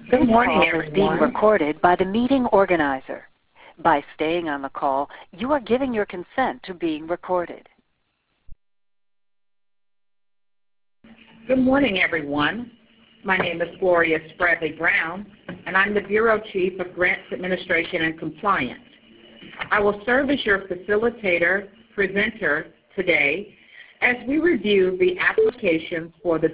Good morning, This call is being everyone. recorded by the meeting organizer. By staying on the call, you are giving your consent to being recorded. Good morning, everyone. My name is Gloria Spradley Brown, and I'm the Bureau Chief of Grants Administration and Compliance. I will serve as your facilitator, presenter today as we review the applications for the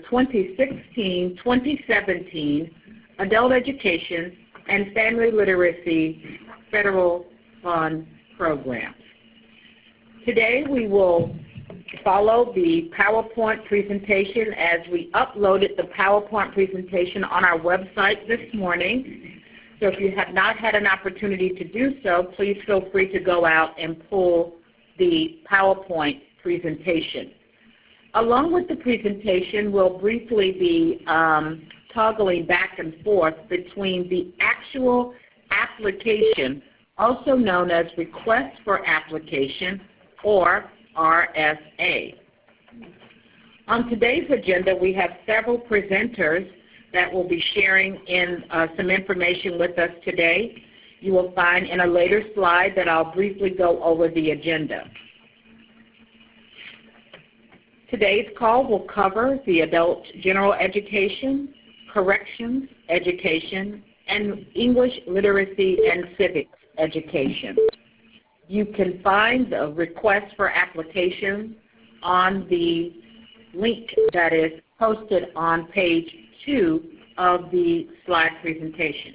2016-2017 Adult Education and Family Literacy Federal Fund Programs. Today we will follow the PowerPoint presentation as we uploaded the PowerPoint presentation on our website this morning. So if you have not had an opportunity to do so, please feel free to go out and pull the PowerPoint presentation. Along with the presentation, we'll briefly be toggling back and forth between the actual application, also known as Request for Application, or RFA. On today's agenda, we have several presenters that will be sharing some information with us today. You will find in a later slide that I'll briefly go over the agenda. Today's call will cover the adult general education, corrections education, and English literacy and civics education. You can find the request for application on the link that is posted on page 2 of the slide presentation.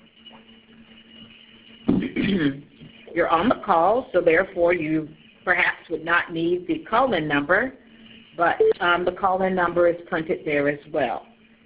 You're on the call, so therefore you perhaps would not need the call-in number, but the call-in number is printed there as well.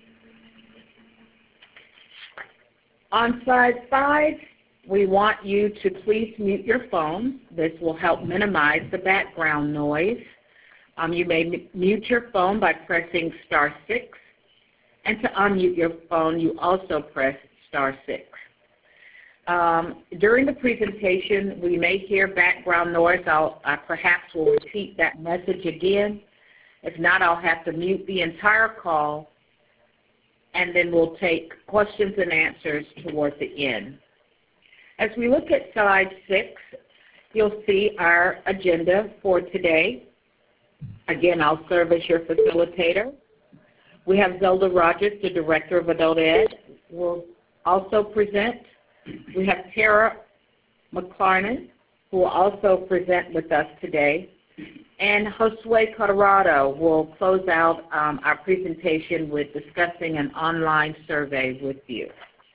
On slide 5, we want you to please mute your phone. This will help minimize the background noise. You may mute your phone by pressing *6, and to unmute your phone, you also press *6. During the presentation, we may hear background noise. I perhaps will repeat that message again. If not, I'll have to mute the entire call, and then we'll take questions and answers toward the end. As we look at slide 6, you'll see our agenda for today. Again, I'll serve as your facilitator. We have Zelda Rogers, the Director of Adult Ed, will also present. We have Tara McClarnon, who will also present with us today. And Josue Colorado will close out our presentation with discussing an online survey with you.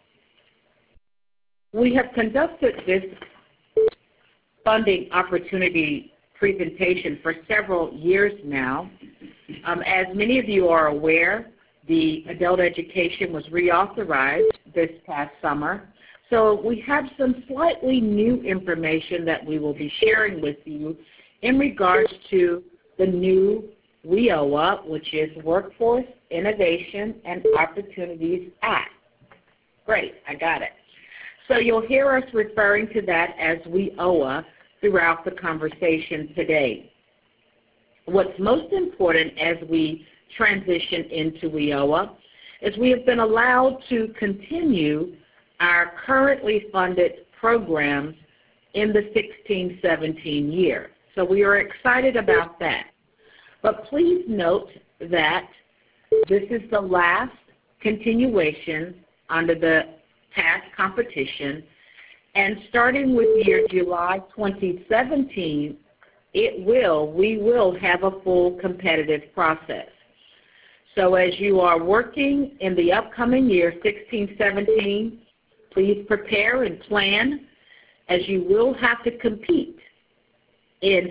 We have conducted this funding opportunity presentation for several years now. As many of you are aware, the adult education was reauthorized this past summer. So we have some slightly new information that we will be sharing with you in regards to the new WIOA, which is Workforce Innovation and Opportunities Act. Great, I got it. So you'll hear us referring to that as WIOA throughout the conversation today. What's most important as we transition into WIOA is we have been allowed to continue our currently funded programs in the 16-17 year. So we are excited about that. But please note that this is the last continuation under the past competition, and starting with year July 2017, we will have a full competitive process. So as you are working in the upcoming year, 16-17, please prepare and plan, as you will have to compete in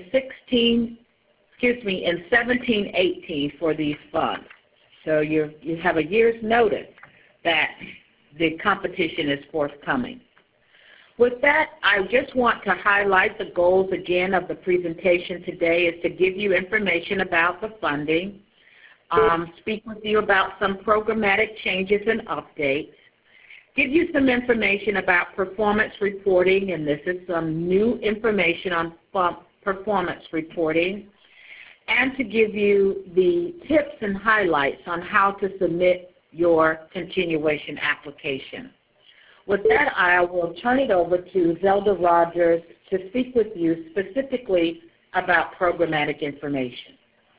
17-18 for these funds. So you have a year's notice that the competition is forthcoming. With that, I just want to highlight the goals again of the presentation today is to give you information about the funding, speak with you about some programmatic changes and updates, give you some information about performance reporting, and this is some new information on performance reporting, and to give you the tips and highlights on how to submit your continuation application. With that, I will turn it over to Zelda Rogers to speak with you specifically about programmatic information.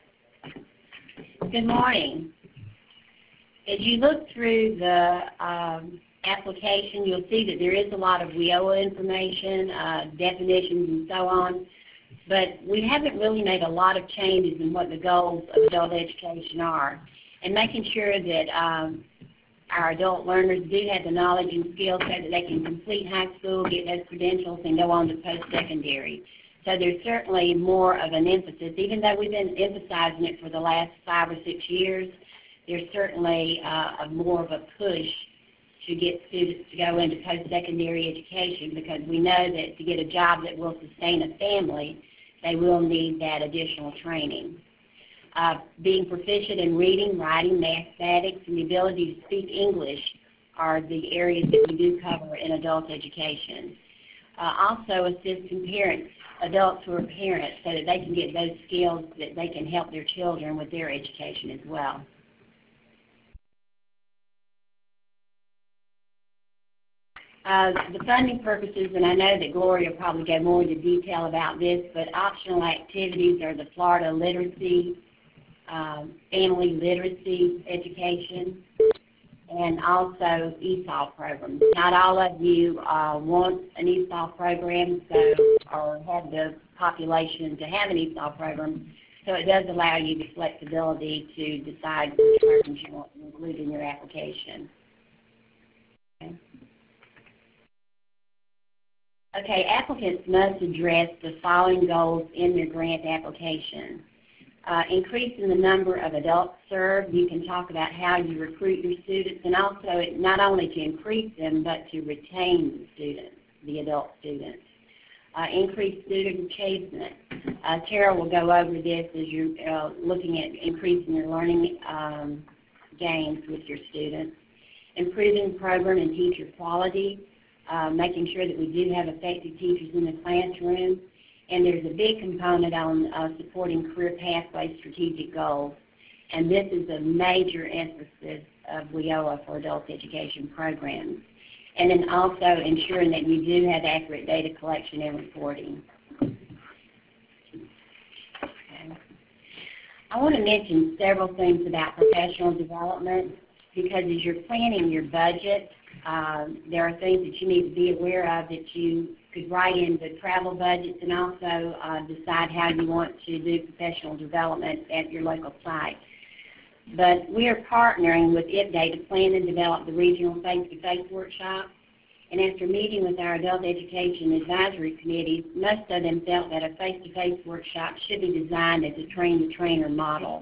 Good morning. As you look through the application, you'll see that there is a lot of WIOA information, definitions, and so on, but we haven't really made a lot of changes in what the goals of adult education are, and making sure that our adult learners do have the knowledge and skills so that they can complete high school, get those credentials, and go on to post-secondary. So there's certainly more of an emphasis. Even though we've been emphasizing it for the last 5 or 6 years, there's certainly more of a push to get students to go into post-secondary education, because we know that to get a job that will sustain a family, they will need that additional training. Being proficient in reading, writing, mathematics, and the ability to speak English are the areas that we do cover in adult education. Also assisting parents, adults who are parents, so that they can get those skills that they can help their children with their education as well. The funding purposes, and I know that Gloria will probably go more into detail about this, but optional activities are the Florida Literacy, Family Literacy Education, and also ESOL programs. Not all of you want an ESOL program, or have the population to have an ESOL program, so it does allow you the flexibility to decide which programs you want to include in your application. Okay, applicants must address the following goals in their grant application. Increasing the number of adults served. You can talk about how you recruit your students, and also not only to increase them, but to retain the students, the adult students. Increase student achievement. Tara will go over this as you're looking at increasing your learning gains with your students. Improving program and teacher quality. Making sure that we do have effective teachers in the classroom. And there's a big component on supporting career pathway strategic goals. And this is a major emphasis of WIOA for adult education programs. And then also ensuring that you do have accurate data collection and reporting. Okay. I want to mention several things about professional development, because as you're planning your budget, there are things that you need to be aware of that you could write into travel budgets, and also decide how you want to do professional development at your local site. But we are partnering with IPDAY to plan and develop the regional face-to-face workshop. And after meeting with our adult education advisory committees, most of them felt that a face-to-face workshop should be designed as a train-the-trainer model.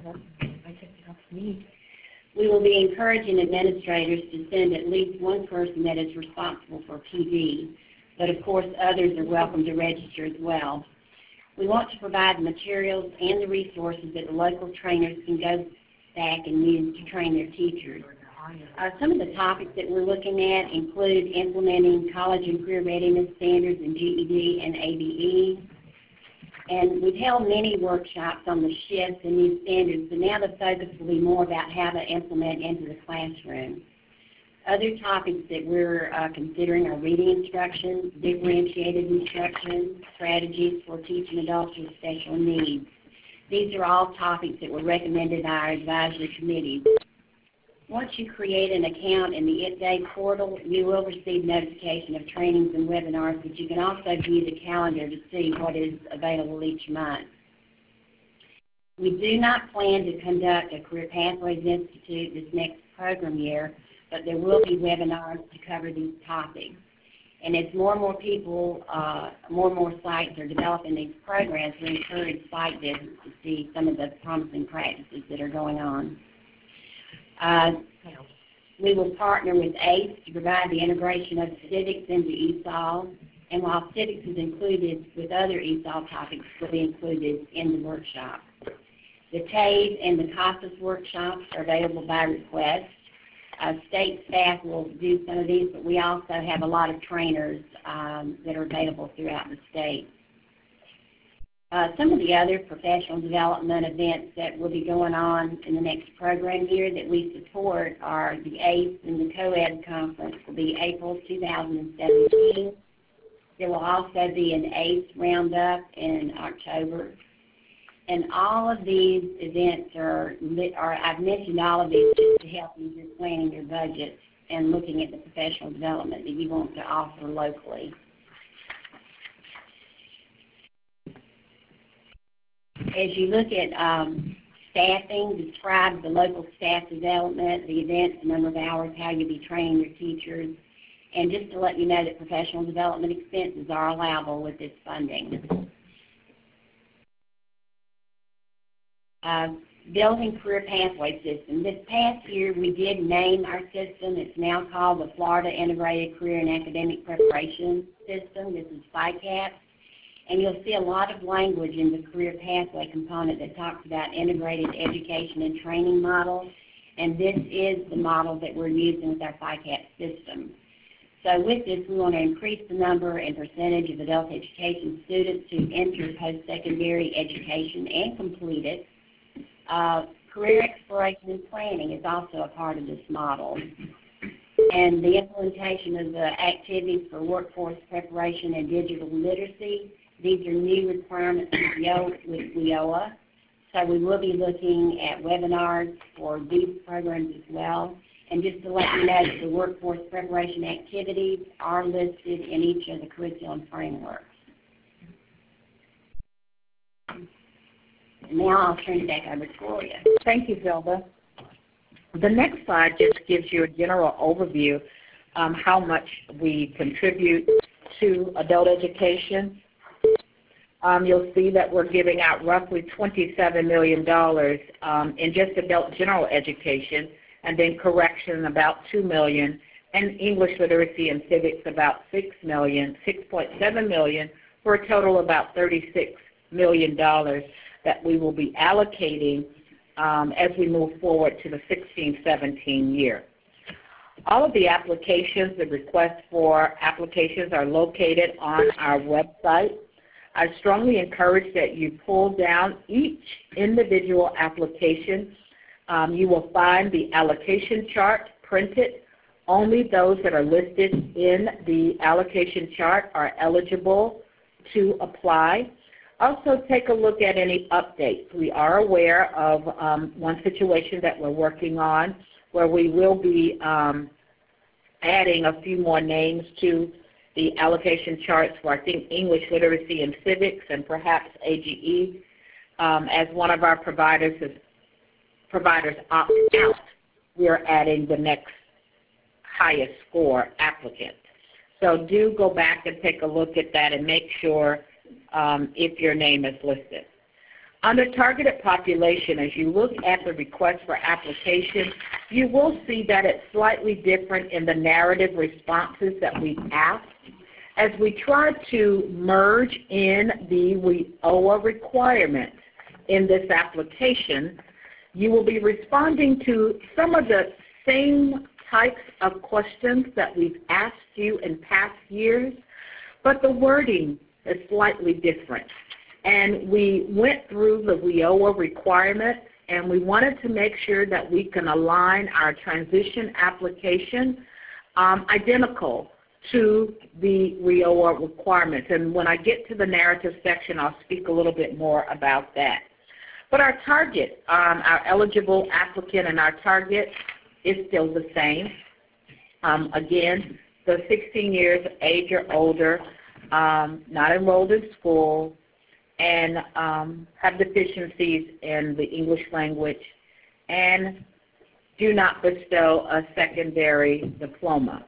We will be encouraging administrators to send at least one person that is responsible for PD, but of course others are welcome to register as well. We want to provide the materials and the resources that the local trainers can go back and use to train their teachers. Some of the topics that we're looking at include implementing college and career readiness standards in GED and ABE. And we've held many workshops on the shifts and these standards, but now the focus will be more about how to implement into the classroom. Other topics that we're considering are reading instruction, differentiated instruction, strategies for teaching adults with special needs. These are all topics that were recommended by our advisory committees. Once you create an account in the IPDAY portal, you will receive notification of trainings and webinars, but you can also view the calendar to see what is available each month. We do not plan to conduct a Career Pathways Institute this next program year, but there will be webinars to cover these topics. And as more and more people, more and more sites are developing these programs, we encourage site visits to see some of the promising practices that are going on. We will partner with ACE to provide the integration of civics into ESOL, and while civics is included with other ESOL topics, will be included in the workshop. The TAVE and the CASAS workshops are available by request. State staff will do some of these, but we also have a lot of trainers that are available throughout the state. Some of the other professional development events that will be going on in the next program year that we support are the ACE and the Co-Ed Conference will be April 2017. There will also be an ACE Roundup in October. And all of these events I've mentioned all of these just to help you with planning your budget and looking at the professional development that you want to offer locally. As you look at staffing, describe the local staff development, the events, the number of hours, how you'll be training your teachers, and just to let you know that professional development expenses are allowable with this funding. Building Career Pathway System. This past year we did name our system. It's now called the Florida Integrated Career and Academic Preparation System. This is FICAP. And you'll see a lot of language in the career pathway component that talks about integrated education and training model. And this is the model that we're using with our FICAP system. So with this, we want to increase the number and percentage of adult education students who enter post-secondary education and complete it. Career exploration and planning is also a part of this model. And the implementation of the activities for workforce preparation and digital literacy. These are new requirements with WIOA. So we will be looking at webinars for these programs as well. And just to let you know that the workforce preparation activities are listed in each of the curriculum frameworks. And now I'll turn it back over to Gloria. Thank you, Zelda. The next slide just gives you a general overview how much we contribute to adult education. You'll see that we're giving out roughly $27 million in just adult general education, and then correction about $2 million, and English literacy and civics about $6.7 million, for a total of about $36 million that we will be allocating as we move forward to the 16-17 year. All of the applications, the requests for applications are located on our website. I strongly encourage that you pull down each individual application. You will find the allocation chart printed. Only those that are listed in the allocation chart are eligible to apply. Also, take a look at any updates. We are aware of one situation that we're working on where we will be adding a few more names to the allocation charts for, I think, English literacy and civics and perhaps AGE. As one of our providers opt out, we are adding the next highest score applicant. So do go back and take a look at that and make sure if your name is listed. Under targeted population, as you look at the request for application, you will see that it's slightly different in the narrative responses that we've asked. As we try to merge in the WIOA requirements in this application, you will be responding to some of the same types of questions that we've asked you in past years, but the wording is slightly different. And we went through the WIOA requirements, and we wanted to make sure that we can align our transition application identical to the WIOA requirements. And when I get to the narrative section, I'll speak a little bit more about that. But our target, our eligible applicant and our target is still the same. Again, the 16 years of age or older, not enrolled in school, and have deficiencies in the English language, and do not bestow a secondary diploma,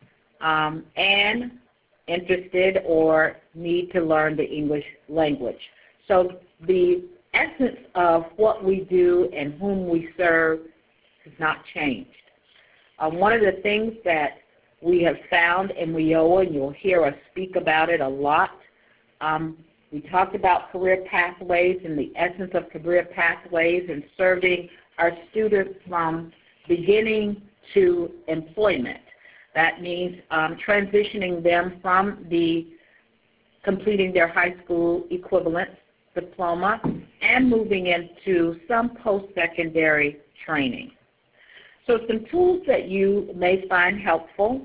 and interested or need to learn the English language. So the essence of what we do and whom we serve has not changed. One of the things that we have found in WIOA, and you'll hear us speak about it a lot, we talked about career pathways and the essence of career pathways and serving our students from beginning to employment. That means transitioning them from completing their high school equivalent diploma, and moving into some post-secondary training. So some tools that you may find helpful.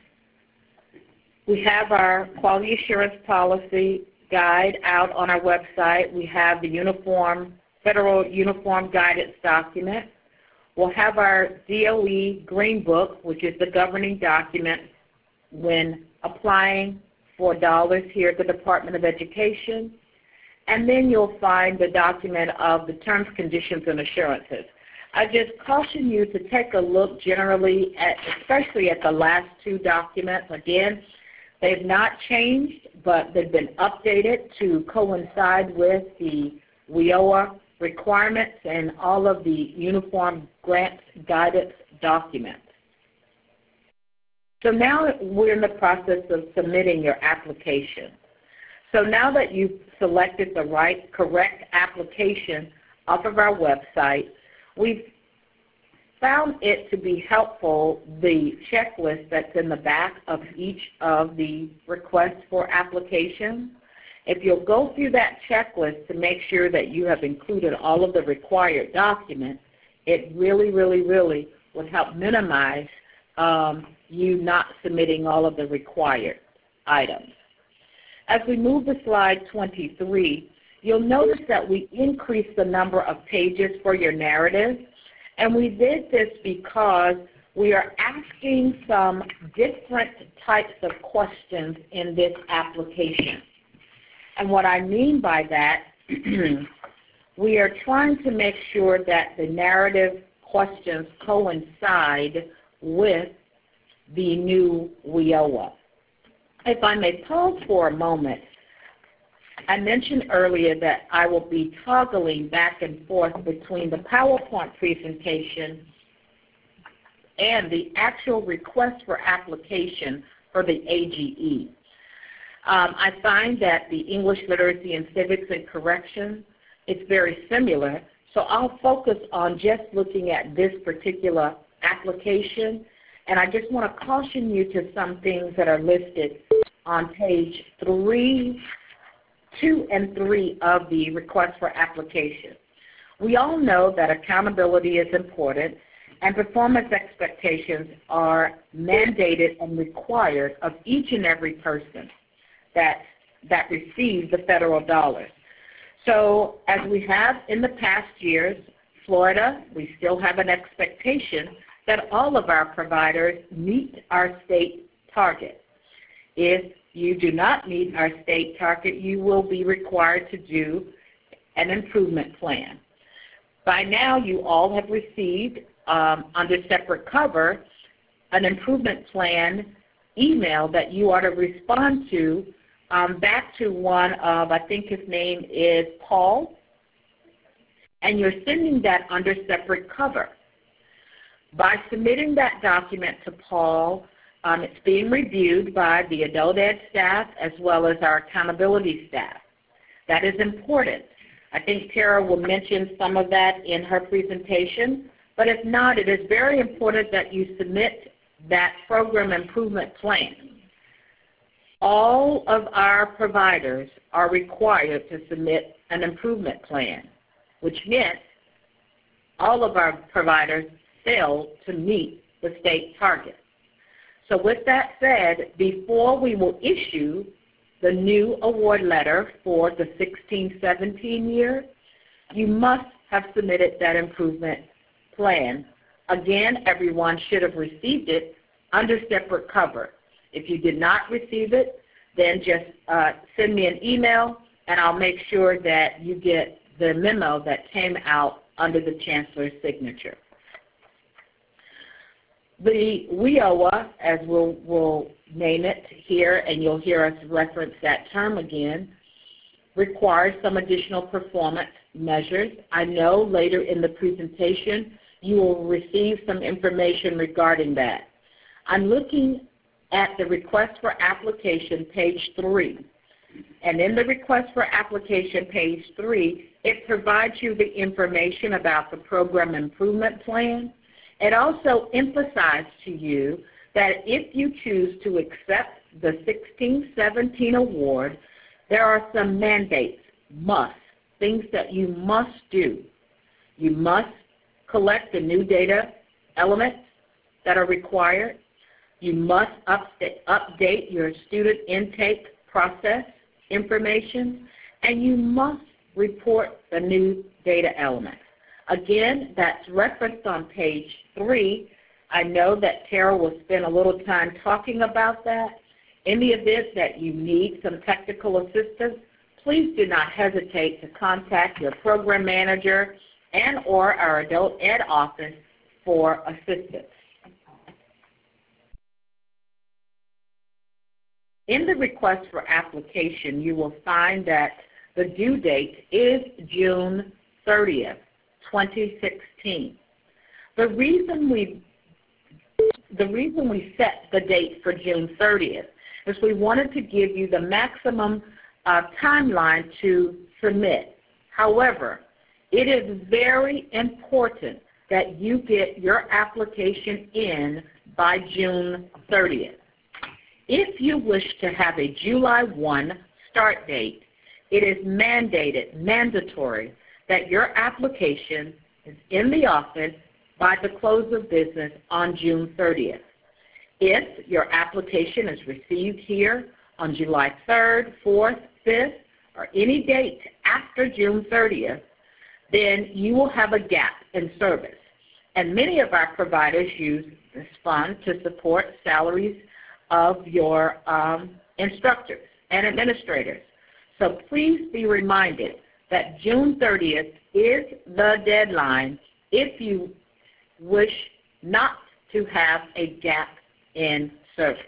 We have our quality assurance policy guide out on our website. We have the Federal Uniform Guidance document. We'll have our DOE Green Book, which is the governing document when applying for dollars here at the Department of Education. And then you'll find the document of the terms, conditions, and assurances. I just caution you to take a look generally, especially at the last two documents. Again, they've not changed, but they've been updated to coincide with the WIOA requirements and all of the Uniform Grants Guidance documents. So now we're in the process of submitting your application. So now that you've selected the correct application off of our website, we've found it to be helpful, the checklist that's in the back of each of the requests for application. If you'll go through that checklist to make sure that you have included all of the required documents, it really, really, really would help minimize you not submitting all of the required items. As we move to slide 23, you'll notice that we increased the number of pages for your narrative, and we did this because we are asking some different types of questions in this application. And what I mean by that, we are trying to make sure that the narrative questions coincide with the new WIOA. If I may pause for a moment, I mentioned earlier that I will be toggling back and forth between the PowerPoint presentation and the actual request for application for the AGE. I find that the English Literacy and Civics and Correction, it's very similar, so I'll focus on just looking at this particular application, and I just want to caution you to some things that are listed on page 2 and 3 of the request for application. We all know that accountability is important, and performance expectations are mandated and required of each and every person that receives the federal dollars. So as we have in the past years, Florida, we still have an expectation that all of our providers meet our state target. If you do not meet our state target, you will be required to do an improvement plan. By now, you all have received, under separate cover, an improvement plan email that you are to respond to back to one of, I think his name is Paul, and you're sending that under separate cover. By submitting that document to Paul, it's being reviewed by the adult ed staff as well as our accountability staff. That is important. I think Tara will mention some of that in her presentation, but if not, it is very important that you submit that program improvement plan. All of our providers are required to submit an improvement plan, which meant all of our providers failed to meet the state target. So with that said, before we will issue the new award letter for the 16-17 year, you must have submitted that improvement plan. Again, everyone should have received it under separate cover. If you did not receive it, then just send me an email, and I'll make sure that you get the memo that came out under the Chancellor's signature. The WIOA, as we'll name it here, and you'll hear us reference that term again, requires some additional performance measures. I know later in the presentation you will receive some information regarding that. I'm looking at the request for application, page 3. And in the request for application, page 3, it provides you the information about the program improvement plan. It also emphasizes to you that if you choose to accept the 16-17 award, there are some mandates, musts, things that you must do. You must collect the new data elements that are required. You must update your student intake process information, and you must report the new data elements. Again, that's referenced on page 3. I know that Tara will spend a little time talking about that. In the event that you need some technical assistance, please do not hesitate to contact your program manager and or our adult ed office for assistance. In the request for application, you will find that the due date is June 30th, 2016. The reason we set the date for June 30th is we wanted to give you the maximum timeline to submit. However, it is very important that you get your application in by June 30th. If you wish to have a July 1 start date, it is mandatory that your application is in the office by the close of business on June 30th. If your application is received here on July 3rd, 4th, 5th, or any date after June 30th, then you will have a gap in service. And many of our providers use this fund to support salaries of your instructors and administrators. So please be reminded that June 30th is the deadline if you wish not to have a gap in service.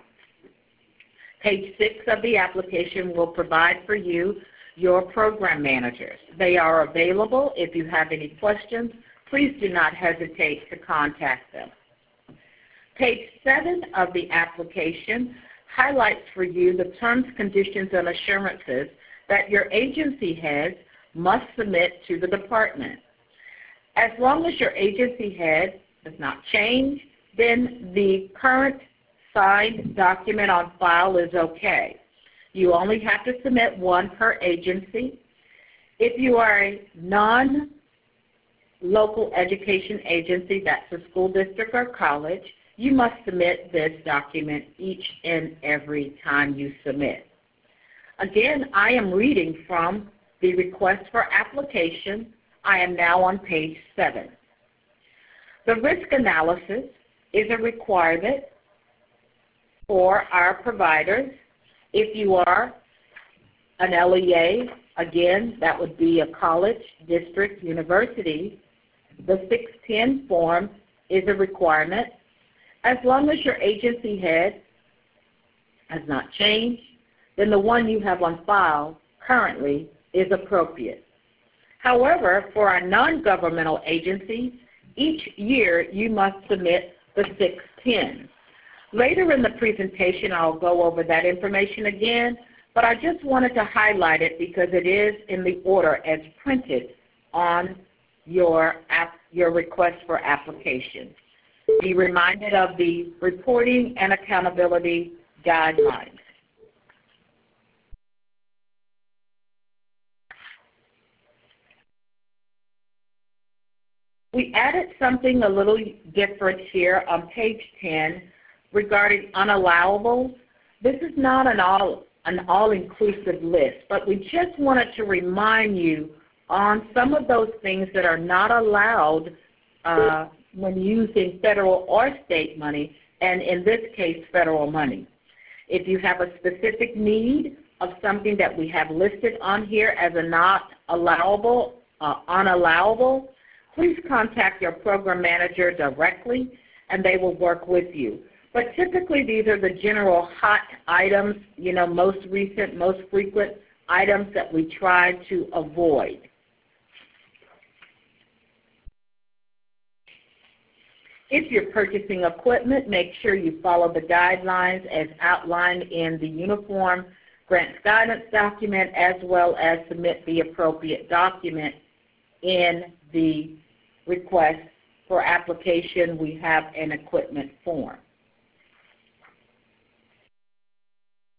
Page 6 of the application will provide for you your program managers. They are available. If you have any questions, please do not hesitate to contact them. Page 7 of the application highlights for you the terms, conditions, and assurances that your agency heads must submit to the department. As long as your agency head does not change, then the current signed document on file is okay. You only have to submit one per agency. If you are a non-local education agency, that's a school district or college, you must submit this document each and every time you submit. Again, I am reading from the request for application. I am now on page 7. The risk analysis is a requirement for our providers. If you are an LEA, again, that would be a college, district, university, the 610 form is a requirement. As long as your agency head has not changed, then the one you have on file currently is appropriate. However, for our non-governmental agencies, each year you must submit the 610. Later in the presentation, I'll go over that information again, but I just wanted to highlight it because it is in the order as printed on your request for application. Be reminded of the reporting and accountability guidelines. We added something a little different here on page 10 regarding unallowables. This is not an all-inclusive list, but we just wanted to remind you on some of those things that are not allowed when using federal or state money, and in this case, federal money. If you have a specific need of something that we have listed on here as a not allowable, unallowable, please contact your program manager directly, and they will work with you. But typically, these are the general hot items, most recent, most frequent items that we try to avoid. If you're purchasing equipment, make sure you follow the guidelines as outlined in the Uniform Grants Guidance document, as well as submit the appropriate document in the request for application. We have an equipment form.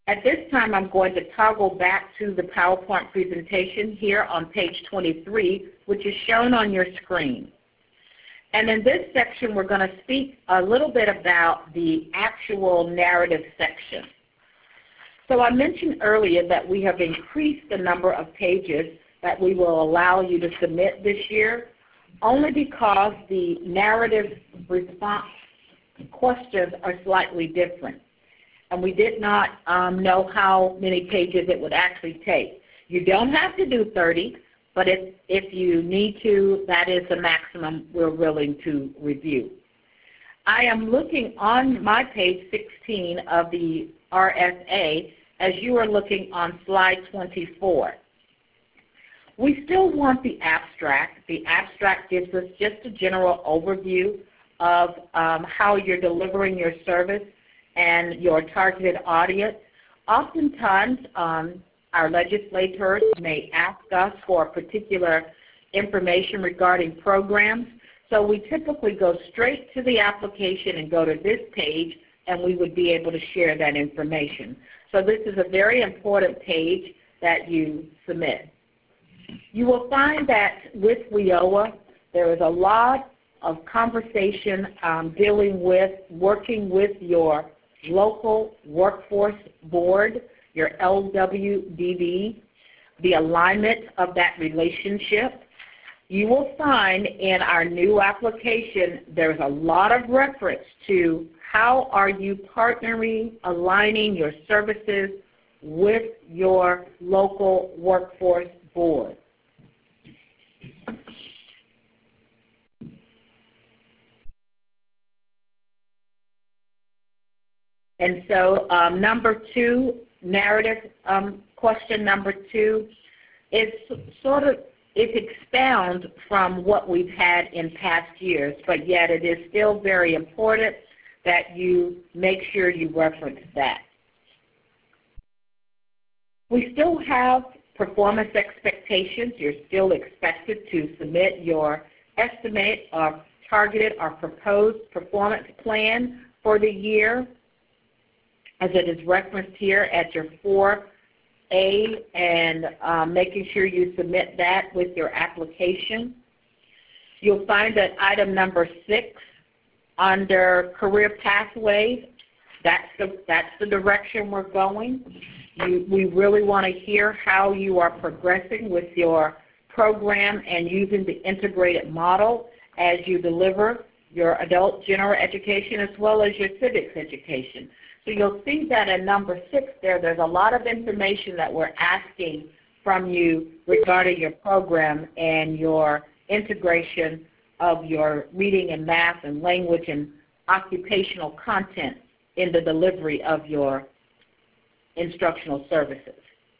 At this time, I'm going to toggle back to the PowerPoint presentation here on page 23, which is shown on your screen. And in this section, we're going to speak a little bit about the actual narrative section. So I mentioned earlier that we have increased the number of pages that we will allow you to submit this year, only because the narrative response questions are slightly different. And we did not know how many pages it would actually take. You don't have to do 30, but if you need to, that is the maximum we're willing to review. I am looking on my page 16 of the RSA as you are looking on slide 24. We still want the abstract. The abstract gives us just a general overview of how you're delivering your service and your targeted audience. Oftentimes, our legislators may ask us for particular information regarding programs, so we typically go straight to the application and go to this page, and we would be able to share that information. So this is a very important page that you submit. You will find that with WIOA, there is a lot of conversation dealing with working with your local workforce board, your LWDB, the alignment of that relationship. You will find in our new application there's a lot of reference to how are you partnering, aligning your services with your local workforce board. And so number two, narrative question number two, is it expounds from what we've had in past years, but yet it is still very important that you make sure you reference that. We still have performance expectations. You're still expected to submit your estimate of targeted or proposed performance plan for the year, as it is referenced here at your 4A, and making sure you submit that with your application. You'll find that item number 6 under career pathways, that's the direction we're going. We really want to hear how you are progressing with your program and using the integrated model as you deliver your adult general education as well as your civics education. So you'll see that in number 6 there's a lot of information that we're asking from you regarding your program and your integration of your reading and math and language and occupational content in the delivery of your instructional services.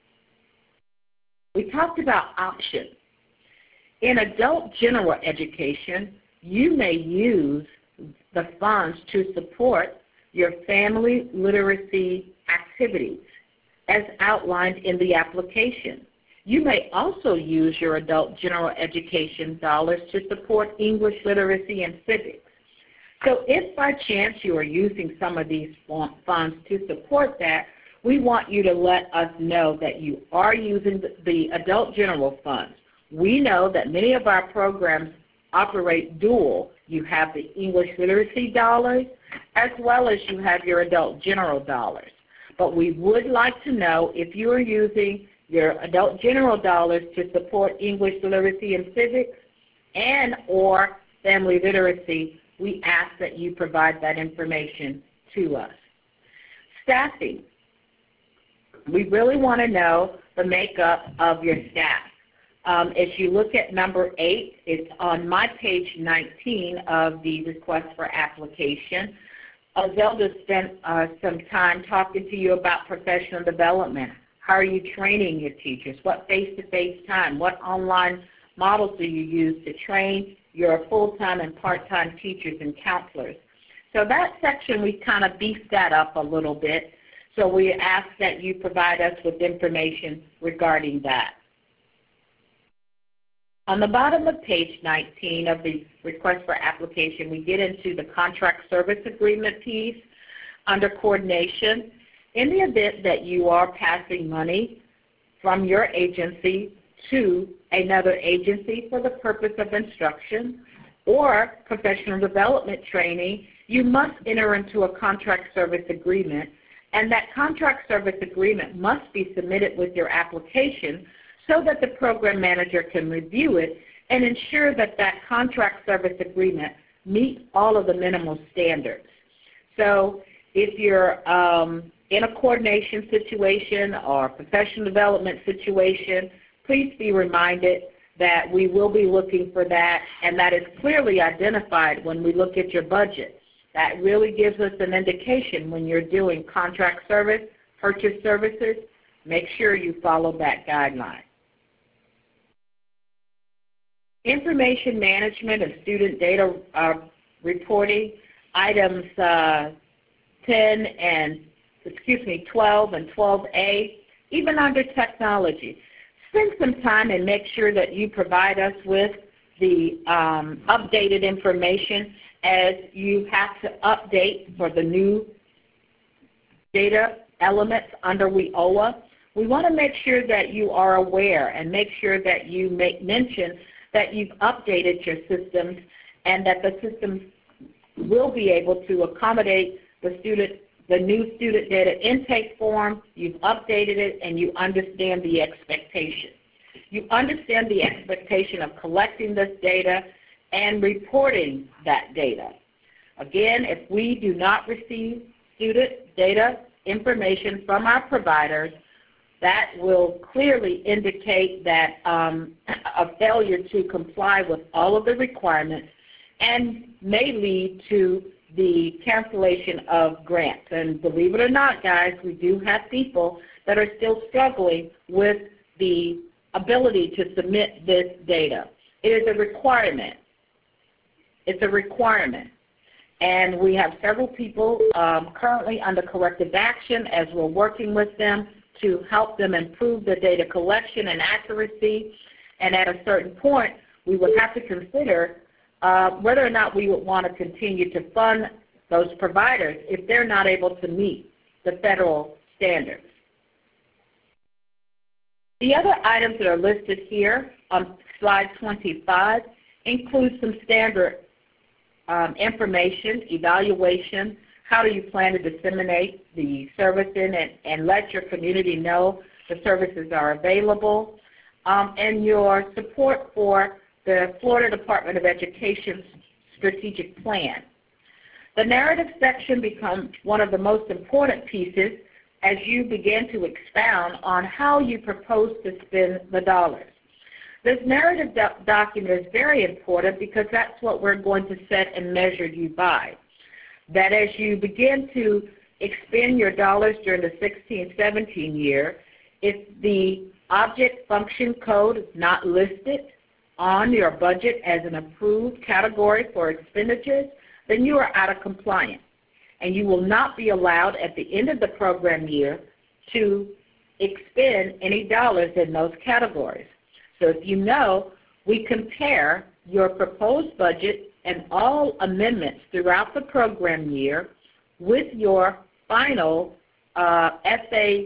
We talked about options. In adult general education, you may use the funds to support your family literacy activities as outlined in the application. You may also use your adult general education dollars to support English literacy and civics. So if by chance you are using some of these funds to support that, we want you to let us know that you are using the adult general funds. We know that many of our programs operate dual. You have the English literacy dollars as well as you have your adult general dollars. But we would like to know if you are using your adult general dollars to support English literacy and civics and or family literacy. We ask that you provide that information to us. Staffing. We really want to know the makeup of your staff. As you look at number 8, it's on my page 19 of the request for application. Zelda spent some time talking to you about professional development. How are you training your teachers? What face-to-face time? What online models do you use to train your full-time and part-time teachers and counselors? So that section, we kind of beefed that up a little bit. So we ask that you provide us with information regarding that. On the bottom of page 19 of the request for application, we get into the contract service agreement piece under coordination. In the event that you are passing money from your agency to another agency for the purpose of instruction or professional development training, you must enter into a contract service agreement, and that contract service agreement must be submitted with your application so that the program manager can review it and ensure that that contract service agreement meets all of the minimal standards. So if you're in a coordination situation or professional development situation, please be reminded that we will be looking for that, and that is clearly identified when we look at your budget. That really gives us an indication when you're doing contract service, purchase services, make sure you follow that guideline. Information management and student data reporting, items 12 and 12A, even under technology. Spend some time and make sure that you provide us with the updated information as you have to update for the new data elements under WIOA. We want to make sure that you are aware and make sure that you make mention that you've updated your systems and that the systems will be able to accommodate the new student data intake form. You've updated it and you understand the expectation. You understand the expectation of collecting this data and reporting that data. Again, if we do not receive student data information from our providers, that will clearly indicate that a failure to comply with all of the requirements and may lead to the cancellation of grants. And believe it or not, guys, we do have people that are still struggling with the ability to submit this data. It is a requirement. It's a requirement. And we have several people currently under corrective action as we're working with them to help them improve their data collection and accuracy. And at a certain point, we would have to consider whether or not we would want to continue to fund those providers if they're not able to meet the federal standards. The other items that are listed here on slide 25 include some standard information, evaluation, how do you plan to disseminate the services and let your community know the services are available, and your support for the Florida Department of Education's strategic plan. The narrative section becomes one of the most important pieces as you begin to expound on how you propose to spend the dollars. This narrative document is very important because that's what we're going to set and measure you by. That as you begin to expend your dollars during the 16-17 year, if the object function code is not listed on your budget as an approved category for expenditures, then you are out of compliance. And you will not be allowed at the end of the program year to expend any dollars in those categories. So if you know, we compare your proposed budget and all amendments throughout the program year with your final SA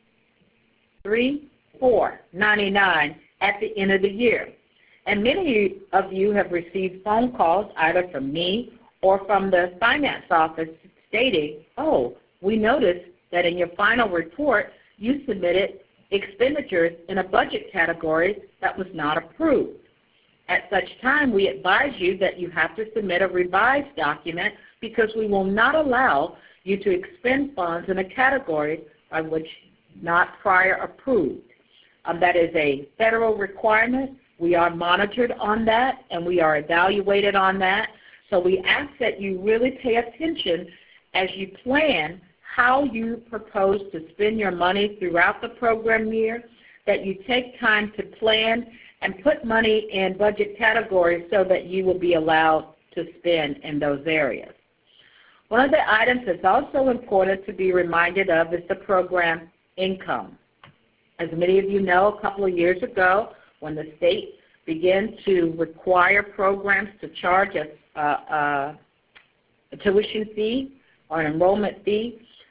3499 at the end of the year. And many of you have received phone calls either from me or from the finance office stating, oh, we noticed that in your final report you submitted expenditures in a budget category that was not approved. At such time, we advise you that you have to submit a revised document because we will not allow you to expend funds in a category by which not prior approved. That is a federal requirement. We are monitored on that, and we are evaluated on that. So we ask that you really pay attention as you plan how you propose to spend your money throughout the program year, that you take time to plan and put money in budget categories so that you will be allowed to spend in those areas. One of the items that's also important to be reminded of is the program income. As many of you know, a couple of years ago, when the state began to require programs to charge a tuition fee or an enrollment fee,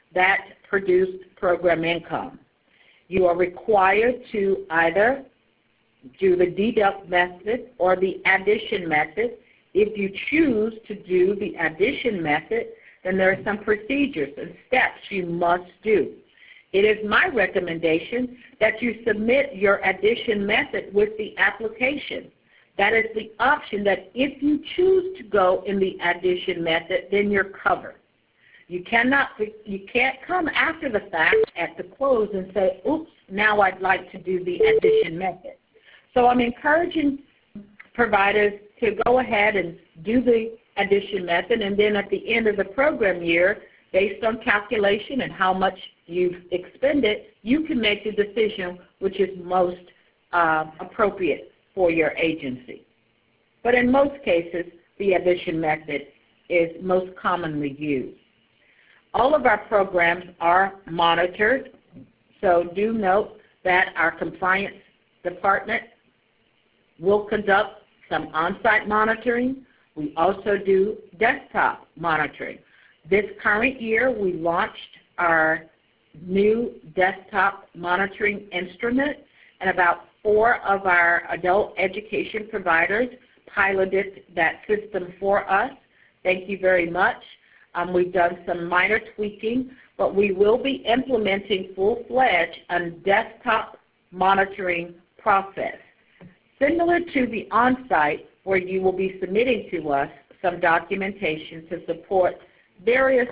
that produced program income. You are required to either do the deduct method or the addition method. If you choose to do the addition method, then there are some procedures and steps you must do. It is my recommendation that you submit your addition method with the application. That is the option that if you choose to go in the addition method, then you're covered. You can't come after the fact at the close and say, oops, now I'd like to do the addition method. So I'm encouraging providers to go ahead and do the addition method, and then at the end of the program year, based on calculation and how much you've expended, you can make the decision which is most appropriate for your agency. But in most cases, the addition method is most commonly used. All of our programs are monitored, so do note that our compliance department will conduct some on-site monitoring. We also do desktop monitoring. This current year, we launched our new desktop monitoring instrument, and about 4 of our adult education providers piloted that system for us. Thank you very much. We've done some minor tweaking, but we will be implementing full-fledged a desktop monitoring process, similar to the on-site, where you will be submitting to us some documentation to support various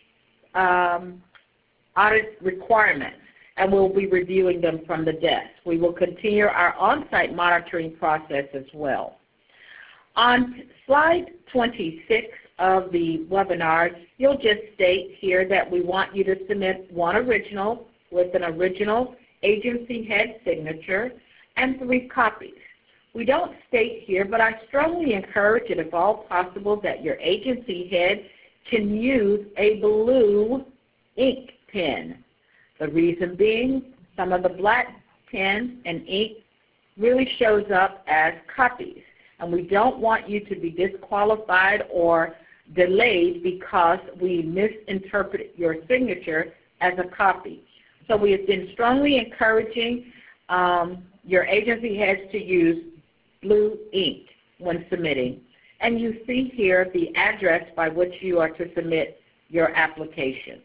audit requirements, and we'll be reviewing them from the desk. We will continue our on-site monitoring process as well. On slide 26 of the webinar, you'll just state here that we want you to submit one original with an original agency head signature and 3 copies. We don't state here, but I strongly encourage it, if all possible, that your agency head can use a blue ink pen. The reason being, some of the black pen and ink really shows up as copies, and we don't want you to be disqualified or delayed because we misinterpret your signature as a copy. So we have been strongly encouraging your agency heads to use blue ink when submitting. And you see here the address by which you are to submit your application.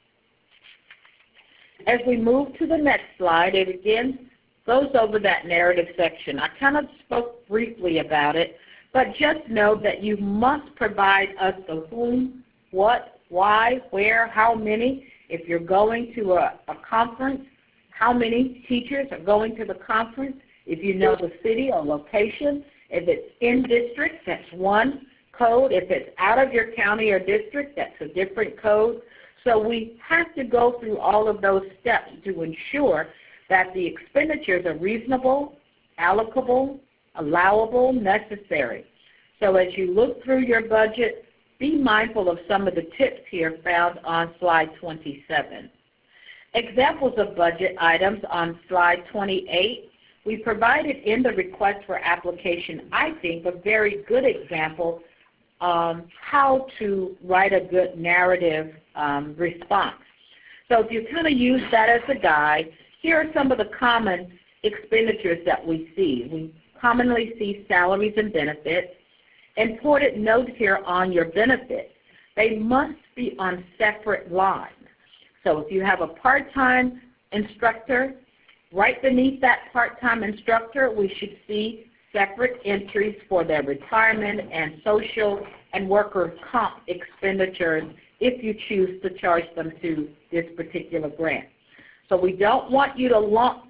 As we move to the next slide, it again goes over that narrative section. I kind of spoke briefly about it, but just know that you must provide us the whom, what, why, where, how many. If you're going to a conference, how many teachers are going to the conference. If you know the city or location. If it's in district, that's one code. If it's out of your county or district, that's a different code. So we have to go through all of those steps to ensure that the expenditures are reasonable, allocable, allowable, necessary. So as you look through your budget, be mindful of some of the tips here found on slide 27. Examples of budget items on slide 28. We provided in the request for application, I think, a very good example on how to write a good narrative response. So if you kind of use that as a guide, here are some of the common expenditures that we see. We commonly see salaries and benefits. Important note here on your benefits. They must be on separate lines. So if you have a part-time instructor, right beneath that part-time instructor, we should see separate entries for their retirement and social and workers' comp expenditures if you choose to charge them to this particular grant. So we don't want you to lump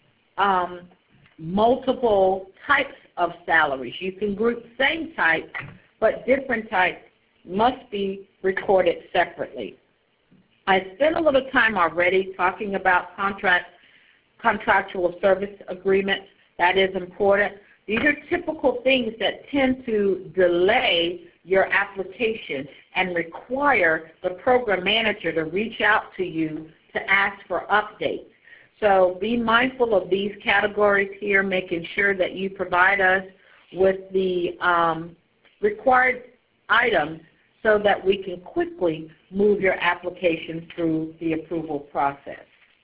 multiple types of salaries. You can group same type, but different types must be recorded separately. I spent a little time already talking about contractual service agreements. That is important. These are typical things that tend to delay your application and require the program manager to reach out to you to ask for updates. So be mindful of these categories here, making sure that you provide us with the required items so that we can quickly move your application through the approval process.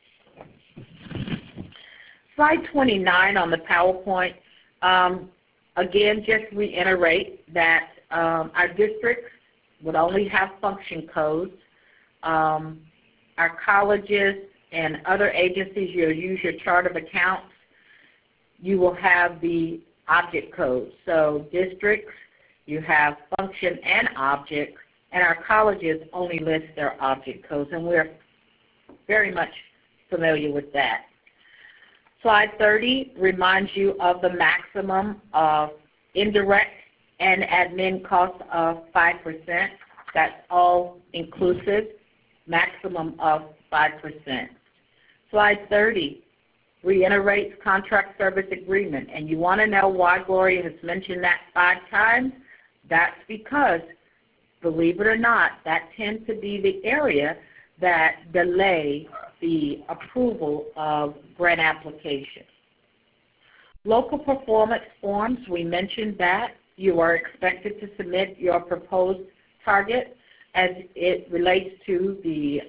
Slide 29 on the PowerPoint, again, just reiterate that our districts would only have function codes. Our colleges and other agencies, you'll use your chart of accounts, you will have the object codes. So districts, you have function and object, and our colleges only list their object codes, and we're very much familiar with that. Slide 30 reminds you of the maximum of indirect and admin costs of 5%. That's all inclusive, maximum of 5%. Slide 30 reiterates contract service agreement. And you want to know why Gloria has mentioned that 5 times? That's because, believe it or not, that tends to be the area that delay the approval of grant applications. Local performance forms, we mentioned that. You are expected to submit your proposed target as it relates to the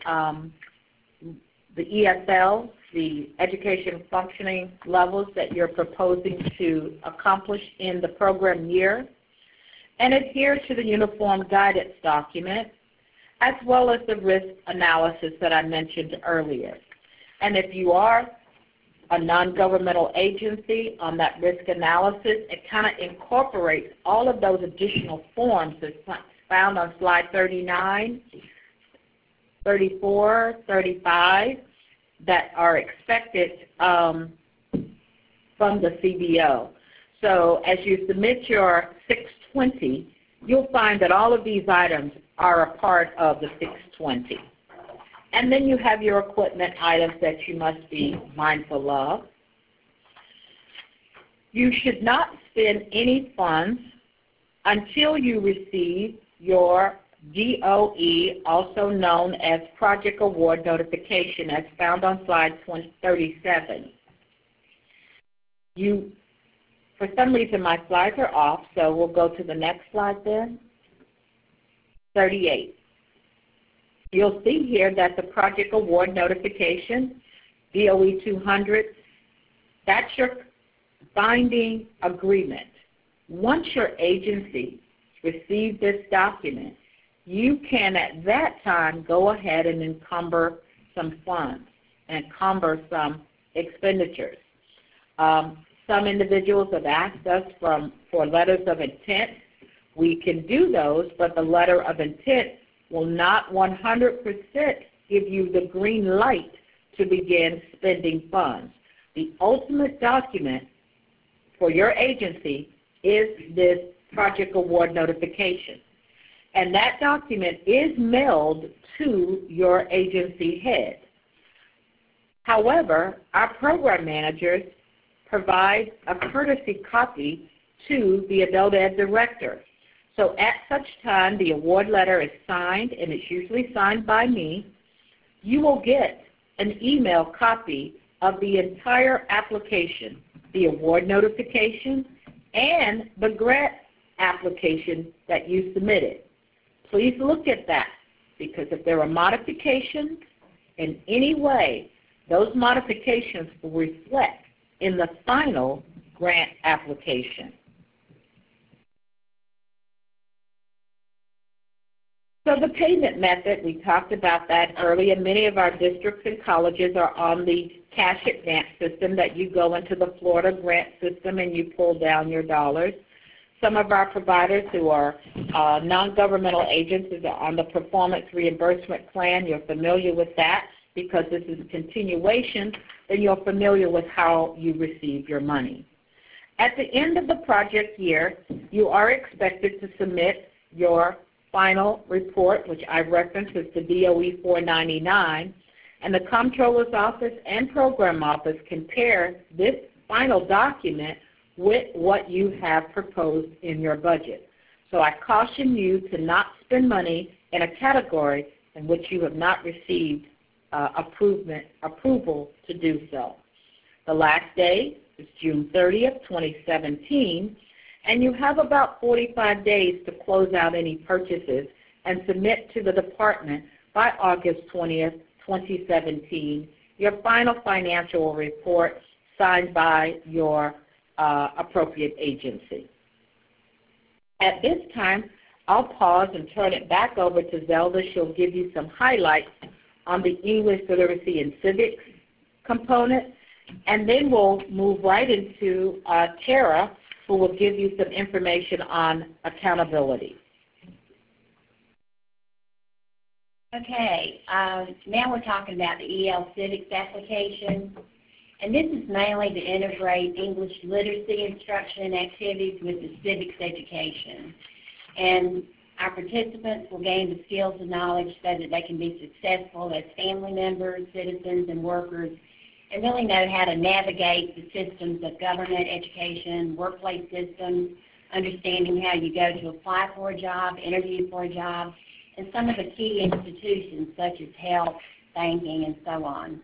EFL, the education functioning levels that you're proposing to accomplish in the program year, and adhere to the uniform guidance document, as well as the risk analysis that I mentioned earlier. And if you are a non-governmental agency on that risk analysis, it kind of incorporates all of those additional forms that's found on slide 39, 34, 35 that are expected from the CBO. So as you submit your 620, you'll find that all of these items are a part of the 620. And then you have your equipment items that you must be mindful of. You should not spend any funds until you receive your DOE, also known as Project Award Notification, as found on slide 37. For some reason, my slides are off, so we'll go to the next slide then. 38. You'll see here that the Project Award Notification, DOE 200, that's your binding agreement. Once your agency receives this document, you can at that time go ahead and encumber some funds, encumber some expenditures. Some individuals have asked us for letters of intent. We can do those, but the letter of intent will not 100% give you the green light to begin spending funds. The ultimate document for your agency is this Project Award Notification. And that document is mailed to your agency head. However, our program managers provide a courtesy copy to the adult ed director. So at such time the award letter is signed, and it's usually signed by me, you will get an email copy of the entire application, the award notification, and the grant application that you submitted. Please look at that, because if there are modifications in any way, those modifications will reflect in the final grant application. So the payment method, we talked about that earlier. Many of our districts and colleges are on the cash advance system that you go into the Florida grant system and you pull down your dollars. Some of our providers who are non-governmental agencies are on the performance reimbursement plan. You're familiar with that because this is a continuation, then you're familiar with how you receive your money. At the end of the project year, you are expected to submit your final report, which I referenced as the DOE 499, and the Comptroller's Office and Program Office compare this final document with what you have proposed in your budget. So I caution you to not spend money in a category in which you have not received approval to do so. The last day is June 30th, 2017, and you have about 45 days to close out any purchases and submit to the department by August 20th, 2017, your final financial report signed by your appropriate agency. At this time, I'll pause and turn it back over to Zelda. She'll give you some highlights on the English literacy and civics component, and then we'll move right into Tara, who will give you some information on accountability. Okay, now we're talking about the EL Civics application, and this is mainly to integrate English literacy instruction and activities with the civics education. And our participants will gain the skills and knowledge so that they can be successful as family members, citizens, and workers, and really know how to navigate the systems of government, education, workplace systems, understanding how you go to apply for a job, interview for a job, and some of the key institutions such as health, banking, and so on.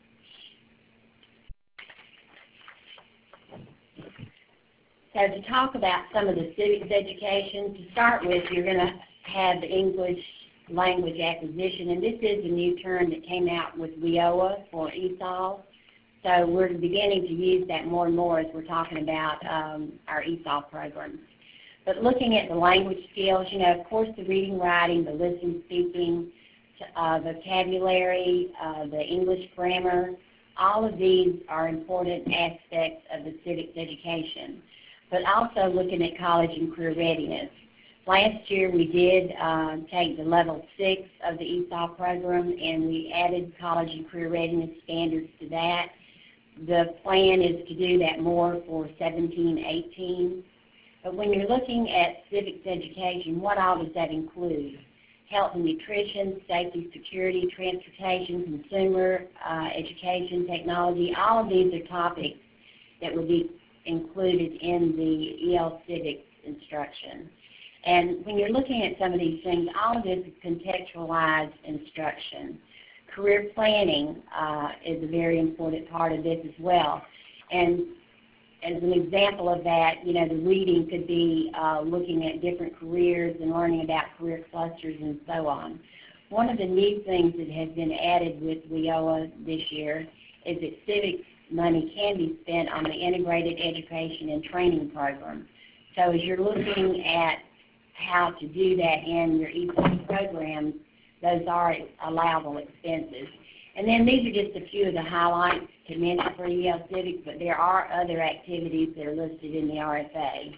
So to talk about some of the civics education, to start with, you're going to have the English language acquisition, and this is a new term that came out with WIOA for ESOL. So we're beginning to use that more and more as we're talking about our ESOL programs. But looking at the language skills, you know, of course, the reading, writing, the listening, speaking, vocabulary, the English grammar, all of these are important aspects of the civics education. But also looking at college and career readiness. Last year we did take the level 6 of the ESOL program, and we added college and career readiness standards to that. The plan is to do that more for 17-18. But when you're looking at civics education, what all does that include? Health and nutrition, safety, security, transportation, consumer, education, technology, all of these are topics that would be included in the EL Civics instruction. And when you're looking at some of these things, all of this is contextualized instruction. Career planning is a very important part of this as well. And as an example of that, you know, the reading could be looking at different careers and learning about career clusters and so on. One of the new things that has been added with WIOA this year is that civics money can be spent on the integrated education and training program. So as you're looking at how to do that in your ESOL programs, those are allowable expenses. And then these are just a few of the highlights to mention for EL Civics, but there are other activities that are listed in the RFA.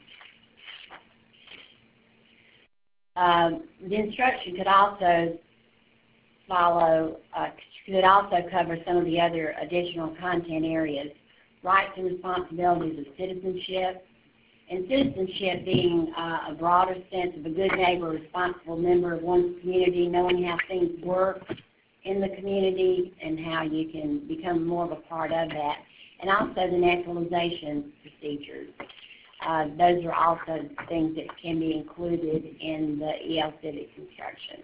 The instruction could also cover some of the other additional content areas, rights and responsibilities of citizenship, and citizenship being a broader sense of a good neighbor, responsible member of one's community, knowing how things work in the community and how you can become more of a part of that, and also the naturalization procedures. Those are also things that can be included in the EL Civics instruction.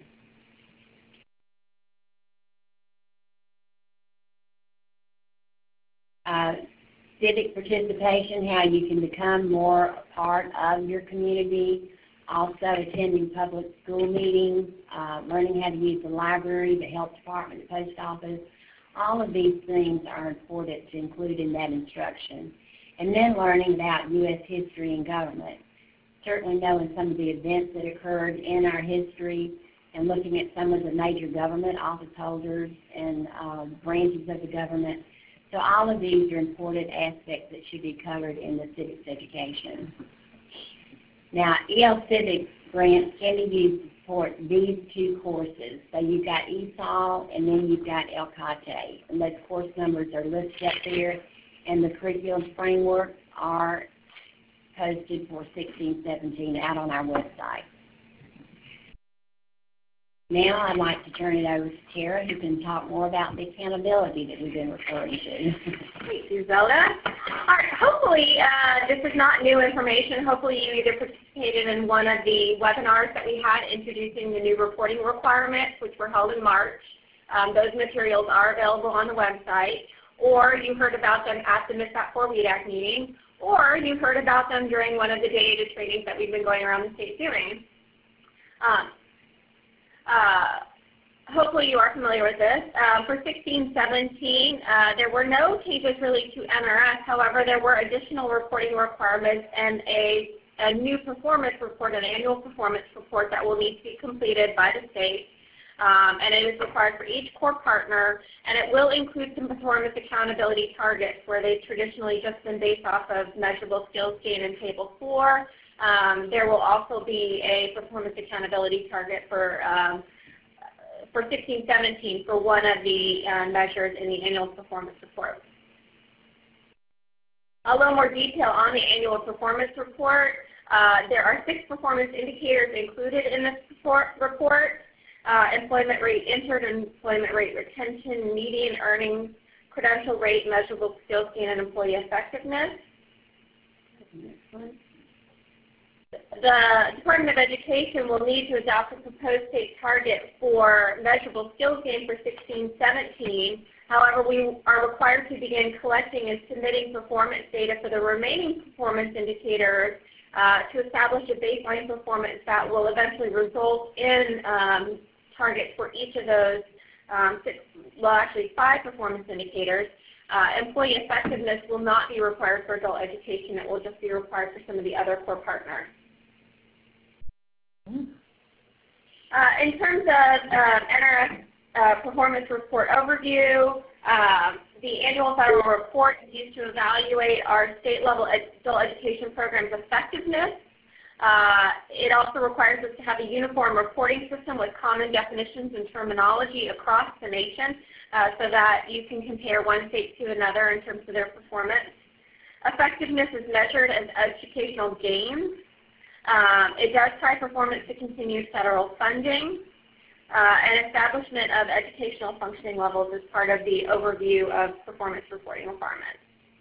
Civic participation, how you can become more a part of your community, also attending public school meetings, learning how to use the library, the health department, the post office. All of these things are important to include in that instruction. And then learning about U.S. history and government. Certainly knowing some of the events that occurred in our history and looking at some of the major government office holders and branches of the government. So all of these are important aspects that should be covered in the civics education. Now, EL Civics grants can be used to support these two courses. So you've got ESOL and then you've got LCATE. And those course numbers are listed up there, and the curriculum frameworks are posted for 16-17 out on our website. Now I'd like to turn it over to Tara, who can talk more about the accountability that we've been referring to. Thank you, Zelda. All right, hopefully this is not new information. Hopefully you either participated in one of the webinars that we had introducing the new reporting requirements, which were held in March. Those materials are available on the website, or you heard about them at the MISAP 4 WEDAC meeting, or you heard about them during one of the data trainings that we've been going around the state doing. Hopefully you are familiar with this. For 16-17, there were no changes really to NRS. However, there were additional reporting requirements and a new performance report, an annual performance report that will need to be completed by the state. And it is required for each core partner, and it will include some performance accountability targets where they've traditionally just been based off of measurable skills gain in Table 4. There will also be a performance accountability target for 16-17 for one of the measures in the annual performance report. A little more detail on the annual performance report. There are 6 performance indicators included in this report. Employment rate entered, employment rate retention, median earnings, credential rate, measurable skills gain, and employee effectiveness. The Department of Education will need to adopt a proposed state target for measurable skills gain for 16-17. However, we are required to begin collecting and submitting performance data for the remaining performance indicators to establish a baseline performance that will eventually result in targets for each of those 5 performance indicators. Employee effectiveness will not be required for adult education. It will just be required for some of the other core partners. In terms of NRS performance report overview, the annual federal report is used to evaluate our state-level adult education program's effectiveness. It also requires us to have a uniform reporting system with common definitions and terminology across the nation so that you can compare one state to another in terms of their performance. Effectiveness is measured as educational gains. It does tie performance to continued federal funding. And establishment of educational functioning levels is part of the overview of performance reporting requirements.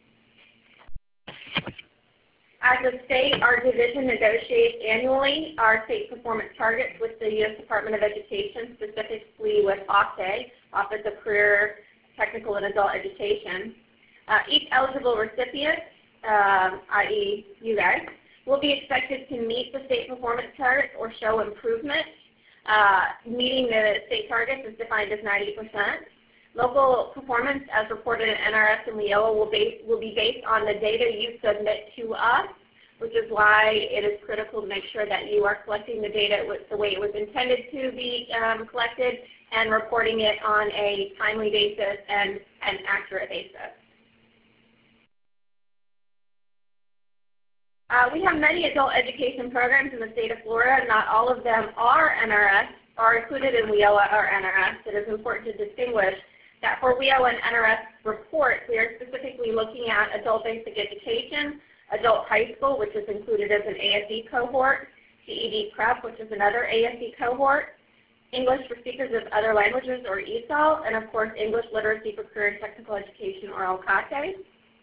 As a state, our division negotiates annually our state performance targets with the U.S. Department of Education, specifically with OCTE, Office of Career, Technical, and Adult Education. Each eligible recipient, i.e. you guys, will be expected to meet the state performance targets or show improvement. Meeting the state targets is defined as 90%. Local performance, as reported in NRS and WIOA, will be based on the data you submit to us, which is why it is critical to make sure that you are collecting the data the way it was intended to be collected and reporting it on a timely basis and an accurate basis. We have many adult education programs in the state of Florida. Not all of them are NRS, are included in WIOA or NRS. It is important to distinguish that for WIOA and NRS reports, we are specifically looking at adult basic education, adult high school, which is included as an ASE cohort, GED prep, which is another ASE cohort, English for speakers of other languages, or ESOL, and of course English literacy for career and technical education, or OCATE.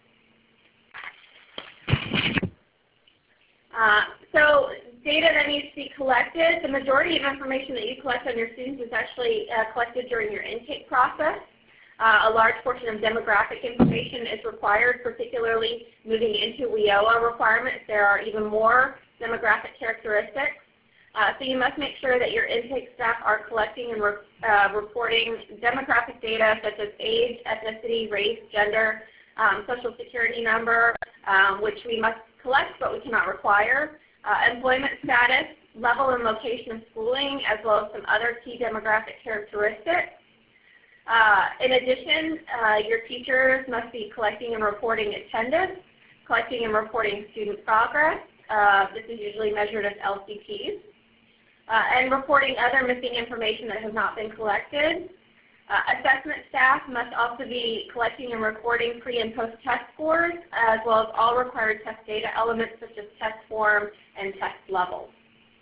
So data that needs to be collected, the majority of information that you collect on your students is actually collected during your intake process. A large portion of demographic information is required, particularly moving into WIOA requirements. There are even more demographic characteristics. So you must make sure that your intake staff are collecting and reporting demographic data such as age, ethnicity, race, gender, social security number, which we must collect but we cannot require, employment status, level and location of schooling, as well as some other key demographic characteristics. In addition, your teachers must be collecting and reporting attendance, collecting and reporting student progress. This is usually measured as LCTs. And reporting other missing information that has not been collected. Assessment staff must also be collecting and recording pre- and post-test scores, as well as all required test data elements such as test form and test levels.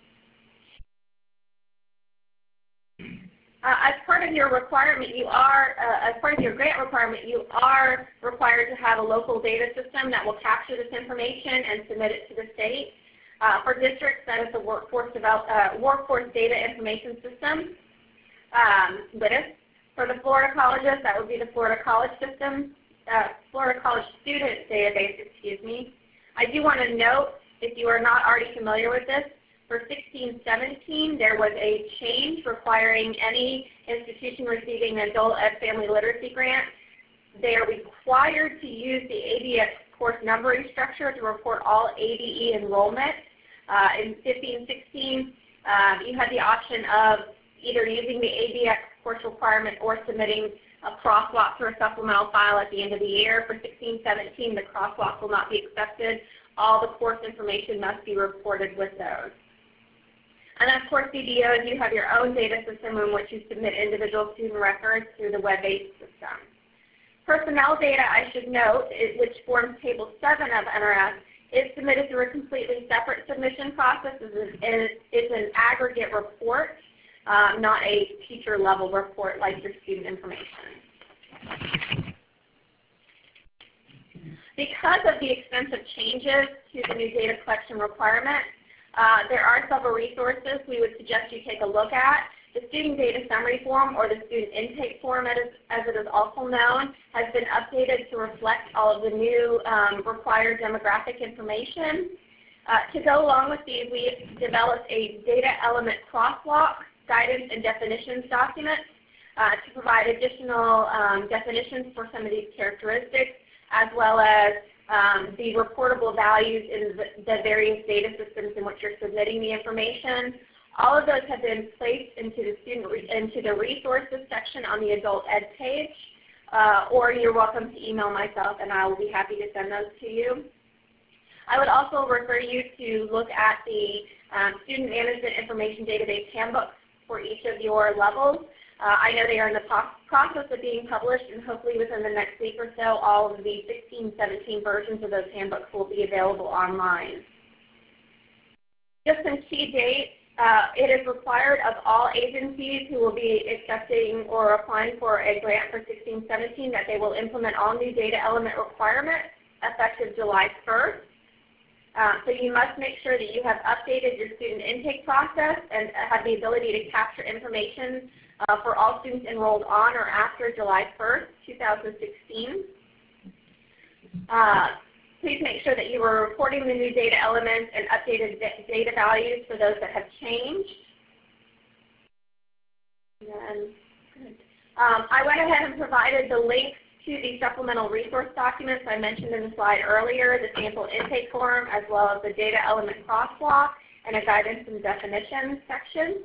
As part of your requirement, as part of your grant requirement, you are required to have a local data system that will capture this information and submit it to the state. For districts, that is the Workforce Data Information System, WIDIS. For the Florida colleges, that would be the Florida College System, Florida College Student Database, excuse me. I do want to note, if you are not already familiar with this, For 16-17, there was a change requiring any institution receiving an adult ed family literacy grant. They are required to use the ABX course numbering structure to report all ABE enrollment. In 15-16, you had the option of either using the ABX course requirement or submitting a crosswalk through a supplemental file at the end of the year. For 16-17, the crosswalk will not be accepted. All the course information must be reported with those. And of course, CBOs, you have your own data system in which you submit individual student records through the web-based system. Personnel data, I should note, which forms Table 7 of NRS, is submitted through a completely separate submission process. It's an aggregate report, not a teacher-level report like your student information. Because of the extensive changes to the new data collection requirement, there are several resources we would suggest you take a look at. The Student Data Summary Form, or the Student Intake Form as it is also known, has been updated to reflect all of the new required demographic information. To go along with these, we developed a data element crosswalk, guidance, and definitions document to provide additional definitions for some of these characteristics, as well as the reportable values in the various data systems in which you're submitting the information. All of those have been placed into the resources section on the adult ed page, or you're welcome to email myself and I will be happy to send those to you. I would also refer you to look at the Student Management Information Database handbooks for each of your levels. I know they are in the process of being published, and hopefully within the next week or so, all of the 16-17 versions of those handbooks will be available online. Just some key dates. It is required of all agencies who will be accepting or applying for a grant for 16-17 that they will implement all new data element requirements effective July 1st. So you must make sure that you have updated your student intake process and have the ability to capture information for all students enrolled on or after July 1st, 2016. Please make sure that you are reporting the new data elements and updated data values for those that have changed. I went ahead and provided the links to the supplemental resource documents I mentioned in the slide earlier, the sample intake form, as well as the data element crosswalk and a guidance and definitions section.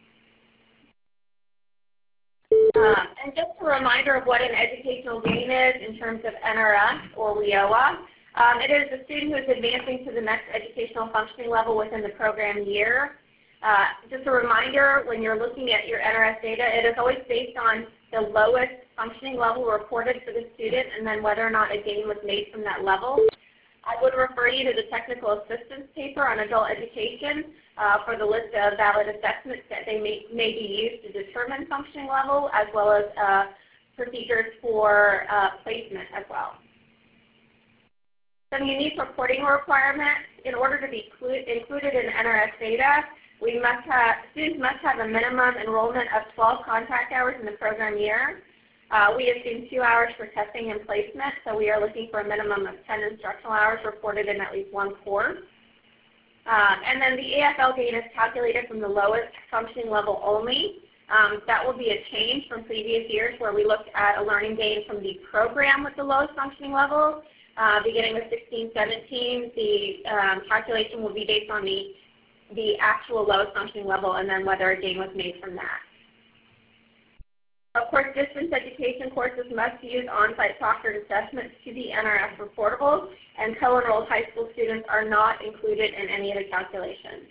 And just a reminder of what an educational gain is in terms of NRS or WIOA. It is a student who is advancing to the next educational functioning level within the program year. Just a reminder, when you're looking at your NRS data, it is always based on the lowest functioning level reported for the student and then whether or not a gain was made from that level. I would refer you to the technical assistance paper on adult education for the list of valid assessments that they may be used to determine functioning level, as well as procedures for placement as well. Some unique reporting requirements. In order to be included in NRS data, students must have a minimum enrollment of 12 contact hours in the program year. We assume 2 hours for testing and placement, so we are looking for a minimum of 10 instructional hours reported in at least one course. And then the AFL gain is calculated from the lowest functioning level only. That will be a change from previous years where we looked at a learning gain from the program with the lowest functioning level. Beginning with 16-17, the calculation will be based on the actual lowest functioning level and then whether a gain was made from that. Of course, distance education courses must use on-site proctored assessments to be NRS reportable, and co-enrolled high school students are not included in any of the calculations.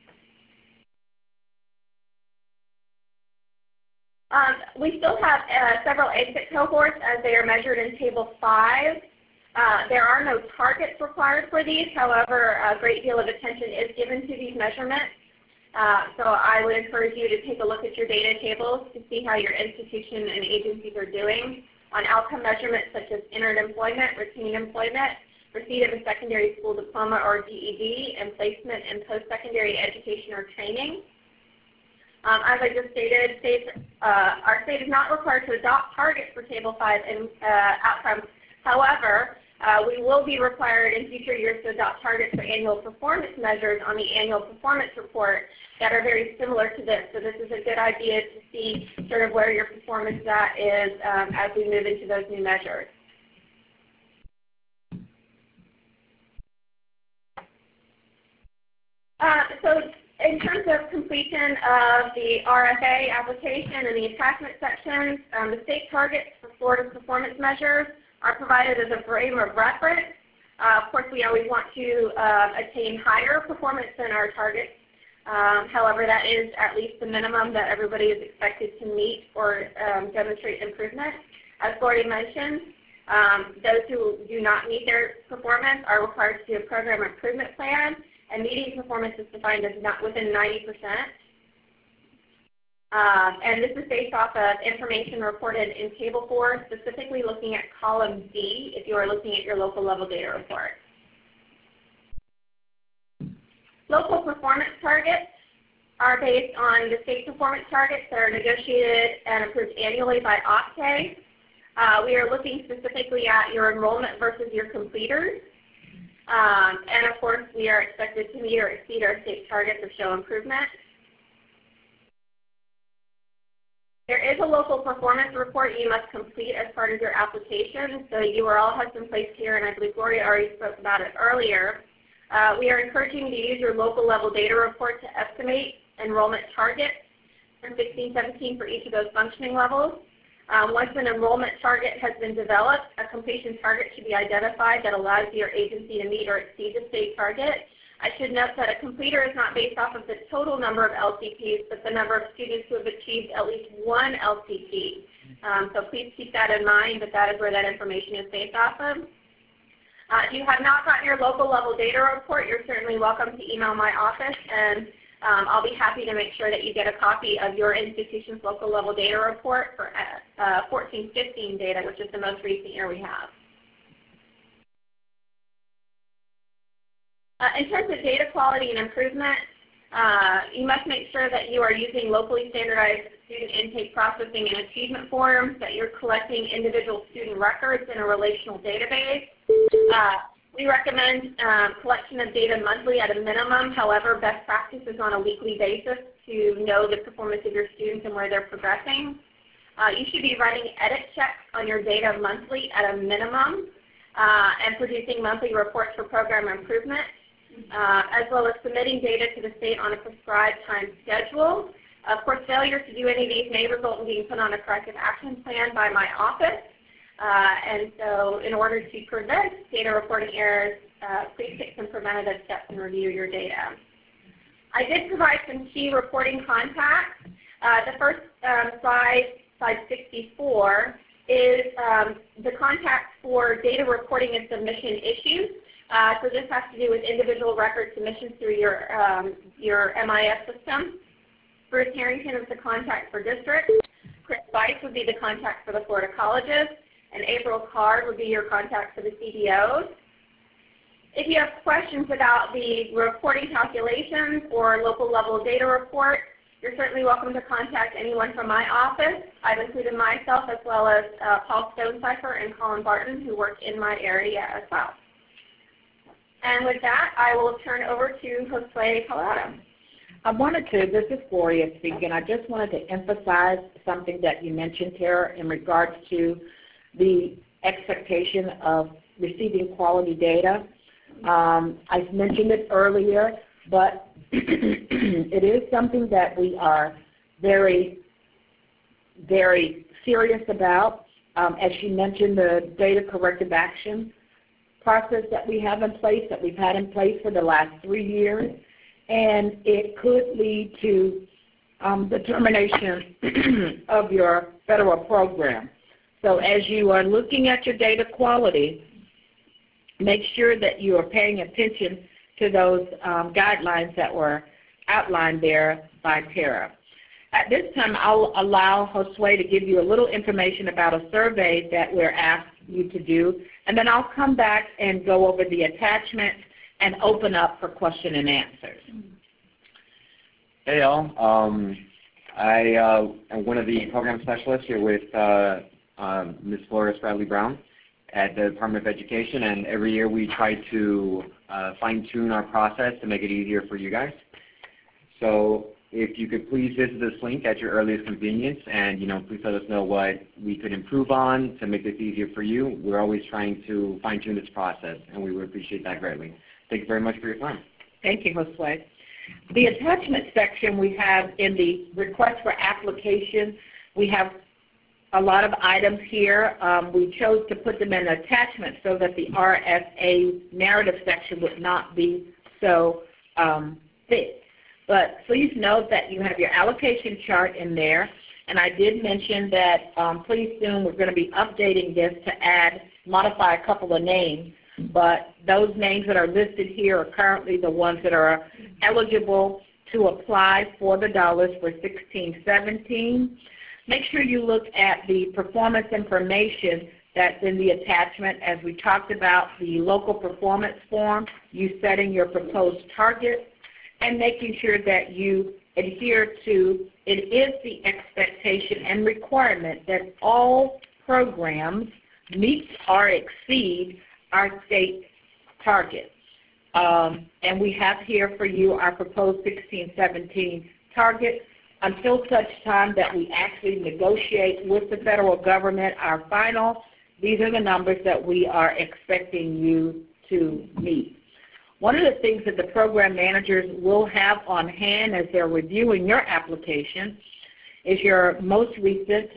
We still have several exit cohorts as they are measured in Table 5. There are no targets required for these. However, a great deal of attention is given to these measurements. So I would encourage you to take a look at your data tables to see how your institution and agencies are doing on outcome measurements such as entered employment, retained employment, receipt of a secondary school diploma or GED, and placement in post-secondary education or training. As I just stated, our state is not required to adopt targets for Table 5 outcomes. However, We will be required in future years to adopt targets for annual performance measures on the annual performance report that are very similar to this. So this is a good idea to see sort of where your performance is as we move into those new measures. So in terms of completion of the RFA application and the attachment sections, the state targets for Florida's performance measures are provided as a frame of reference. Of course, we always want to attain higher performance than our targets. However, that is at least the minimum that everybody is expected to meet or demonstrate improvement. As already mentioned, those who do not meet their performance are required to do a program improvement plan, and meeting performance is defined as not within 90%. And this is based off of information reported in Table 4, specifically looking at column D if you are looking at your local level data report. Local performance targets are based on the state performance targets that are negotiated and approved annually by OPTE. We are looking specifically at your enrollment versus your completers. And of course, we are expected to meet or exceed our state targets or show improvement. There is a local performance report you must complete as part of your application. So URL has been placed here, and I believe Gloria already spoke about it earlier. We are encouraging you to use your local level data report to estimate enrollment targets for 16-17 for each of those functioning levels. Once an enrollment target has been developed, a completion target should be identified that allows your agency to meet or exceed the state target. I should note that a completer is not based off of the total number of LCPs, but the number of students who have achieved at least one LCP. So please keep that in mind, but that is where that information is based off of. If you have not gotten your local level data report, you're certainly welcome to email my office, and I'll be happy to make sure that you get a copy of your institution's local level data report for 14-15 data, which is the most recent year we have. In terms of data quality and improvement, you must make sure that you are using locally standardized student intake processing and achievement forms, that you're collecting individual student records in a relational database. We recommend collection of data monthly at a minimum. However, best practice is on a weekly basis to know the performance of your students and where they're progressing. You should be running edit checks on your data monthly at a minimum and producing monthly reports for program improvement, as well as submitting data to the state on a prescribed time schedule. Of course, failure to do any of these may result in being put on a corrective action plan by my office. And so in order to prevent data reporting errors, please take some preventative steps and review your data. I did provide some key reporting contacts. The first slide 64, is the contact for data reporting and submission issues. So this has to do with individual record submissions through your MIS system. Bruce Harrington is the contact for districts. Chris Weiss would be the contact for the Florida colleges. And April Card would be your contact for the CDOs. If you have questions about the reporting calculations or local level data report, you're certainly welcome to contact anyone from my office. I've included myself as well as Paul Stonecipher and Colin Barton, who work in my area as well. And with that, I will turn over to Josue Colorado. This is Gloria speaking. I just wanted to emphasize something that you mentioned, Tara, in regards to the expectation of receiving quality data. I mentioned it earlier, but it is something that we are very, very serious about. As she mentioned, the data corrective action process that we have in place, that we've had in place for the last 3 years, and it could lead to the termination of your federal program. So as you are looking at your data quality, make sure that you are paying attention to those guidelines that were outlined there by Tara. At this time, I'll allow Josue to give you a little information about a survey that we're asked you to do, and then I'll come back and go over the attachments and open up for question and answers. Hey, y'all. I am one of the program specialists here with Ms. Flora Bradley Brown, at the Department of Education, and every year we try to fine-tune our process to make it easier for you guys. So if you could please visit this link at your earliest convenience, and please let us know what we could improve on to make this easier for you. We're always trying to fine-tune this process, and we would appreciate that greatly. Thank you very much for your time. Thank you, Josue. The attachment section we have in the request for application, we have a lot of items here. We chose to put them in attachment so that the RSA narrative section would not be so thick. But please note that you have your allocation chart in there, and I did mention that pretty soon we're going to be updating this to modify a couple of names. But those names that are listed here are currently the ones that are eligible to apply for the dollars for 16-17. Make sure you look at the performance information that's in the attachment. As we talked about, the local performance form, you setting your proposed target, and making sure that you adhere to, it is the expectation and requirement that all programs meet or exceed our state target. And we have here for you our proposed 16-17 target until such time that we actually negotiate with the federal government our final. These are the numbers that we are expecting you to meet. One of the things that the program managers will have on hand as they're reviewing your application is your most recent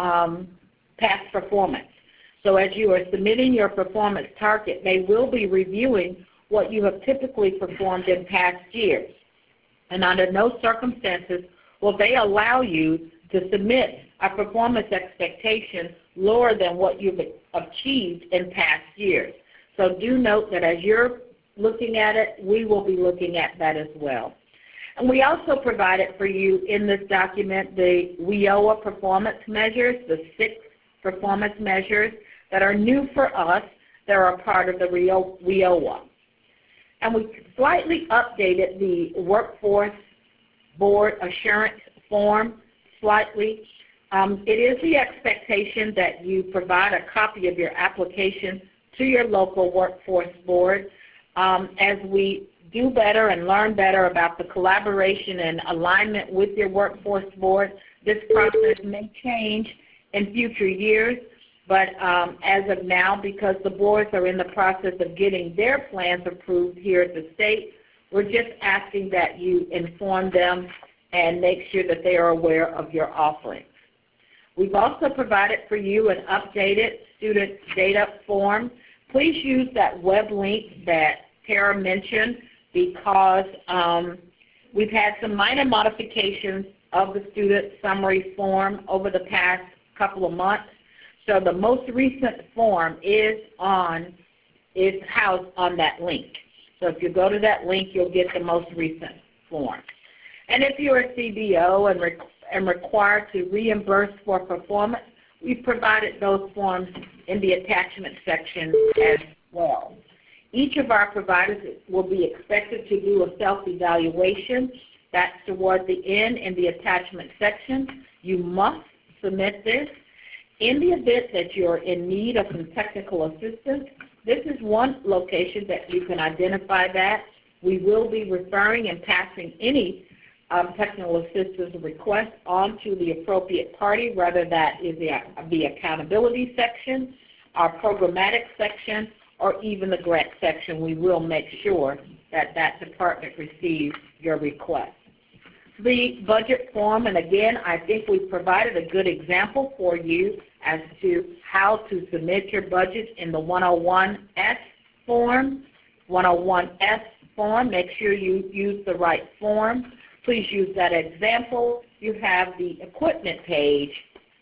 past performance. So as you are submitting your performance target, they will be reviewing what you have typically performed in past years. And under no circumstances will they allow you to submit a performance expectation lower than what you've achieved in past years. So do note that as you're looking at it, we will be looking at that as well. And we also provided for you in this document the WIOA performance measures, the 6 performance measures that are new for us that are a part of the WIOA. And we slightly updated the Workforce Board Assurance Form slightly. It is the expectation that you provide a copy of your application to your local workforce board. As we do better and learn better about the collaboration and alignment with your workforce board, this process may change in future years. But as of now, because the boards are in the process of getting their plans approved here at the state, we're just asking that you inform them and make sure that they are aware of your offerings. We've also provided for you an updated student data form. Please use that web link that Tara mentioned because we've had some minor modifications of the student summary form over the past couple of months. So the most recent form is housed on that link. So if you go to that link, you'll get the most recent form. And if you're a CBO and required to reimburse for performance, we've provided those forms in the attachment section as well. Each of our providers will be expected to do a self-evaluation. That's toward the end in the attachment section. You must submit this. In the event that you're in need of some technical assistance, this is one location that you can identify that. We will be referring and passing any technical assistance request on to the appropriate party, whether that is the accountability section, our programmatic section, or even the grant section. We will make sure that that department receives your request. The budget form, and again, I think we've provided a good example for you as to how to submit your budget in the 101S form. 101S form, make sure you use the right form. Please use that example. You have the equipment page,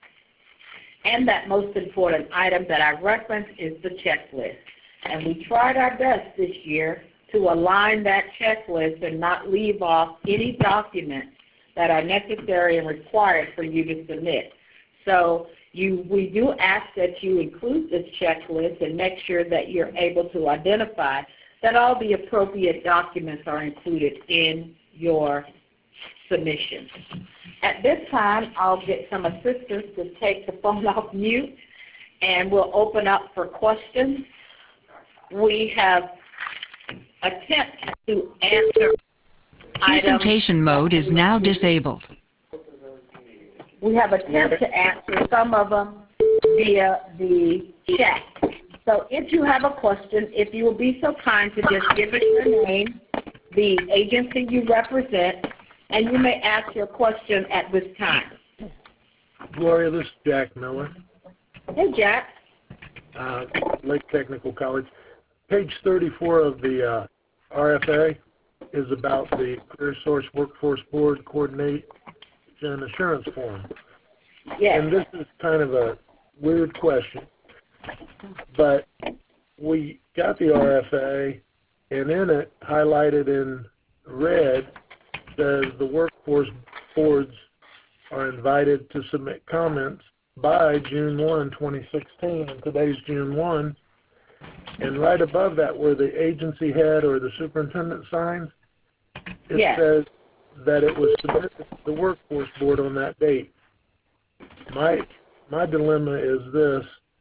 and that most important item that I referenced is the checklist. And we tried our best this year to align that checklist and not leave off any documents that are necessary and required for you to submit. So we do ask that you include this checklist and make sure that you're able to identify that all the appropriate documents are included in your submission. At this time, I'll get some assistance to take the phone off mute and we'll open up for questions. We have attempted to answer Presentation mode is now disabled. We have attempted to answer some of them via the chat. So if you have a question, if you will be so kind to just give us your name, the agency you represent, and you may ask your question at this time. Gloria, this is Jack Miller. Hey, Jack. Lake Technical College. Page 34 of the RFA is about the CareerSource Workforce Board Coordination Assurance Form. Yes. And this is kind of a weird question, but we got the RFA, and in it, highlighted in red, says the workforce boards are invited to submit comments by June 1, 2016, and today's June 1. And right above that, where the agency head or the superintendent signs, it says that it was submitted to the workforce board on that date. My dilemma is this.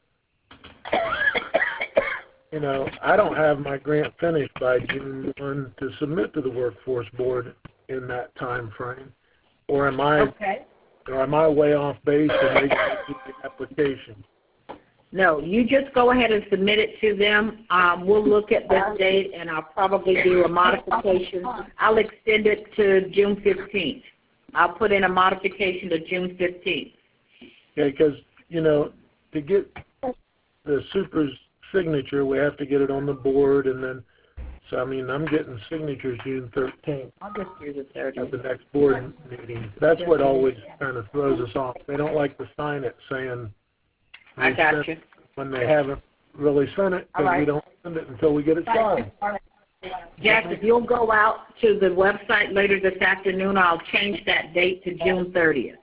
You know, I don't have my grant finished by June 1 to submit to the workforce board in that time frame, or am I way off base and they can do the application? No, you just go ahead and submit it to them. We'll look at this date, and I'll probably do a modification. I'll extend it to June 15th. I'll put in a modification to June 15th. Okay, because, you know, to get the super's signature, we have to get it on the board, and then, so, I mean, I'm getting signatures June 13th. I'll just do the 30th. At the next board meeting. That's what always kind of throws us off. They don't like to sign it saying, I got you. When they haven't really sent it, because we don't send it until we get it signed. Jack, if you'll go out to the website later this afternoon, I'll change that date to June 30th.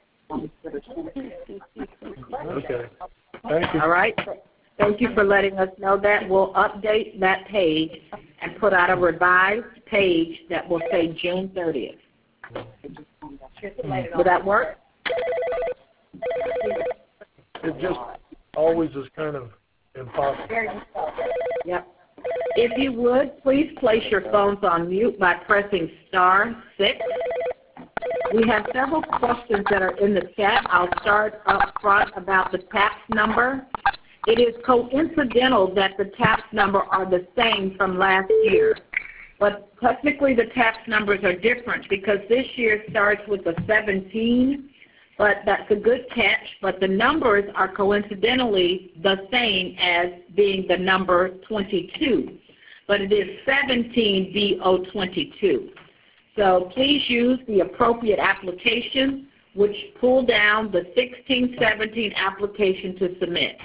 Okay. Thank you. All right. Thank you for letting us know that. We'll update that page and put out a revised page that will say June 30th. Will that work? It just always is kind of impossible. Yep. If you would, please place your phones on mute by pressing *6. We have several questions that are in the chat. I'll start up front about the tax number. It is coincidental that the tax number are the same from last year. But technically the tax numbers are different because this year starts with a 17, but that's a good catch. But the numbers are coincidentally the same as being the number 22. But it is 17B022. So please use the appropriate application, which pull down the 1617 application to submit.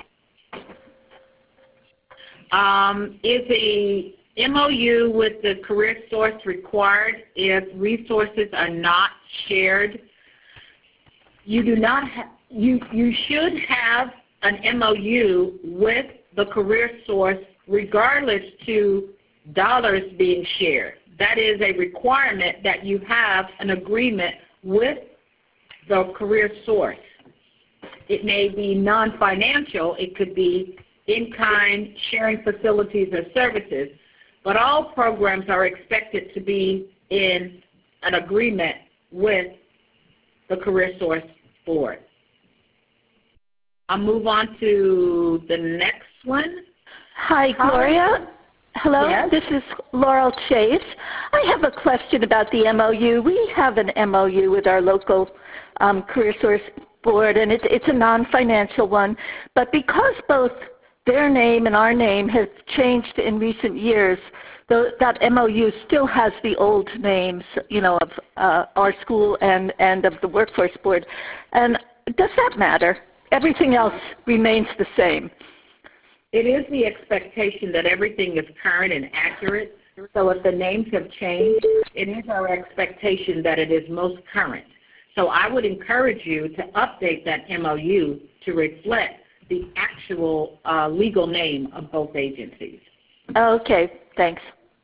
Is the MOU with the CareerSource required if resources are not shared? You do not. You should have an MOU with the CareerSource regardless to dollars being shared. That is a requirement that you have an agreement with the CareerSource. It may be non-financial. It could be in-kind, sharing facilities or services, but all programs are expected to be in an agreement with the CareerSource board. I'll move on to the next one. Hi, Gloria. Hello, Yes. This is Laurel Chase. I have a question about the MOU. We have an MOU with our local CareerSource board, and it's a non-financial one, but because both their name and our name have changed in recent years, that MOU still has the old names, you know, of our school and of the workforce board. And does that matter? Everything else remains the same. It is the expectation that everything is current and accurate. So if the names have changed, it is our expectation that it is most current. So I would encourage you to update that MOU to reflect the actual legal name of both agencies. Okay, thanks.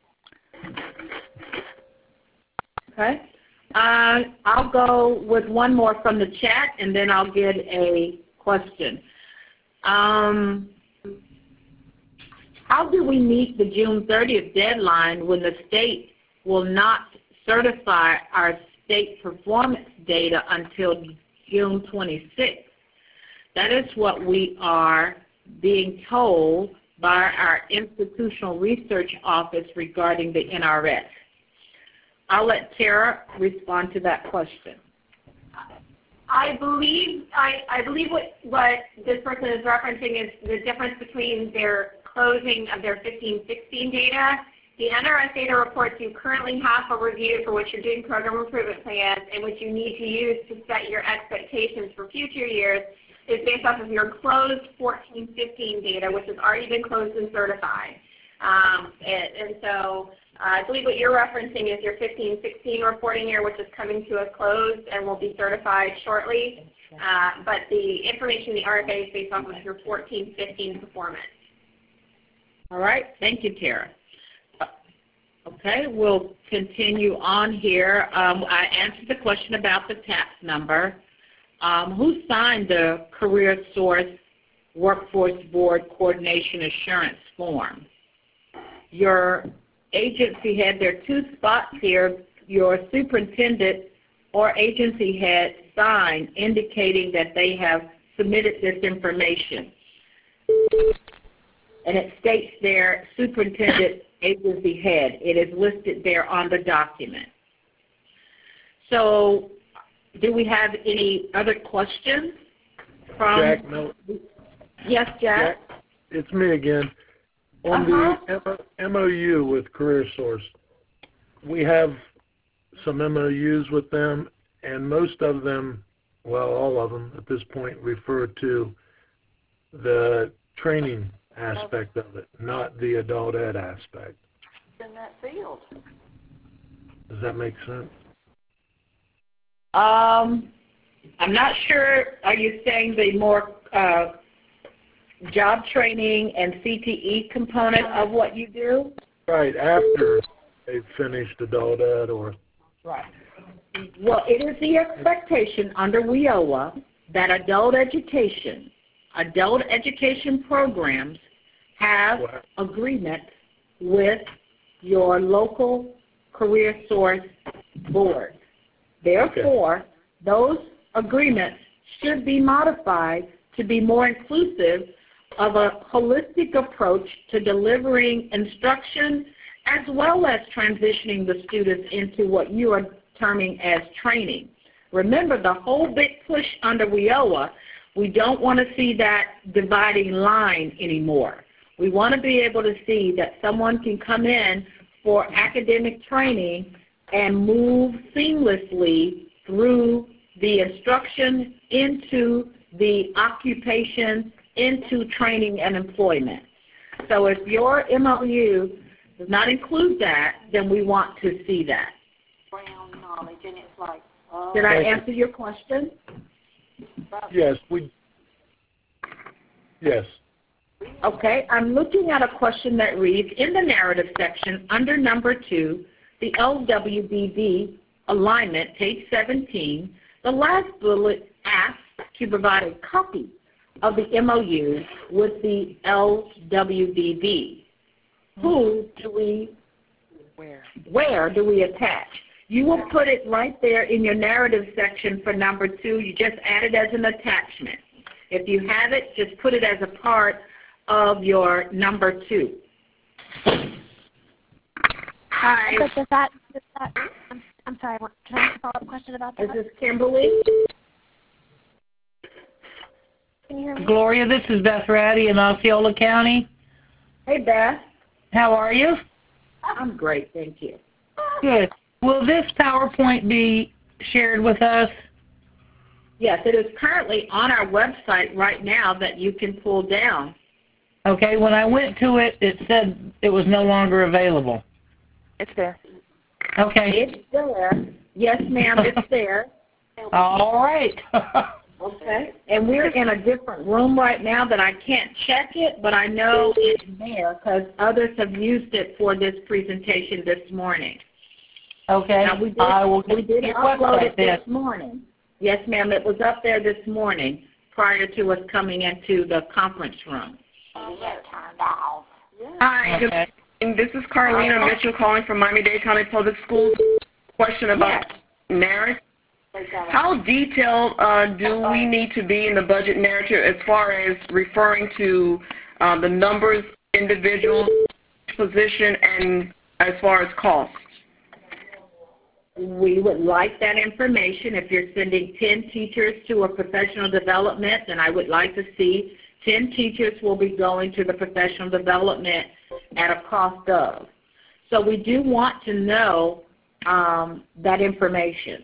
Okay. I'll go with one more from the chat, and then I'll get a question. How do we meet the June 30th deadline when the state will not certify our state performance data until June 26th? That is what we are being told by our Institutional Research Office regarding the NRS. I'll let Tara respond to that question. I believe what this person is referencing is the difference between their closing of their 15-16 data. The NRS data reports you currently have for review for which you're doing program improvement plans and which you need to use to set your expectations for future years is based off of your closed 14-15 data, which has already been closed and certified. And so I believe what you're referencing is your 15-16 reporting year, which is coming to a close and will be certified shortly. But the information in the RFA is based off of your 14-15 performance. All right. Thank you, Tara. Okay, we'll continue on here. I answered the question about the tax number. Who signed the Career Source Workforce Board Coordination Assurance Form? Your agency head, there are two spots here. Your superintendent or agency head signed indicating that they have submitted this information. And it states there, superintendent, agency head. It is listed there on the document. So do we have any other questions from? Jack, no. Yes, Jack? It's me again. On the MOU with CareerSource, we have some MOUs with them, and most of them, well, all of them at this point, refer to the training aspect of it, not the adult ed aspect. In that field. Does that make sense? I'm not sure. Are you saying the more job training and CTE component of what you do? Right, after they've finished adult ed or... Right. Well, it is the expectation under WIOA that adult education programs have agreements with your local Career Source board. Therefore, those agreements should be modified to be more inclusive of a holistic approach to delivering instruction as well as transitioning the students into what you are terming as training. Remember, the whole big push under WIOA, we don't want to see that dividing line anymore. We want to be able to see that someone can come in for academic training and move seamlessly through the instruction into the occupation, into training and employment. So if your MOU does not include that, then we want to see that. Brown knowledge, and it's like, Did I answer your question? Yes, yes. Okay, I'm looking at a question that reads, in the narrative section under number 2, the LWBB alignment, page 17, the last bullet asks to provide a copy of the MOU with the LWBB. Where do we attach? You will put it right there in your narrative section for number 2. You just add it as an attachment. If you have it, just put it as a part of your number 2. Hi. So I'm sorry, can I ask a follow-up question about that? Is this Kimberly? Can you hear me? Gloria, this is Beth Ratty in Osceola County. Hey, Beth. How are you? I'm great, thank you. Good. Will this PowerPoint be shared with us? Yes, it is currently on our website right now that you can pull down. Okay, when I went to it, it said it was no longer available. It's there. Okay. It's there. Yes, ma'am, it's there. All right. Okay. And we're in a different room right now that I can't check it, but I know it's there because others have used it for this presentation this morning. Okay. Now, we did upload it this morning. Yes, ma'am, it was up there this morning. prior to us coming into the conference room. Hi, good morning. This is Carlina Mitchell calling from Miami-Dade County Public Schools. Question about narrative. How detailed do we need to be in the budget narrative as far as referring to the numbers, individuals, position, and as far as costs? We would like that information. If you're sending 10 teachers to a professional development, then I would like to see 10 teachers will be going to the professional development at a cost of. So we do want to know that information.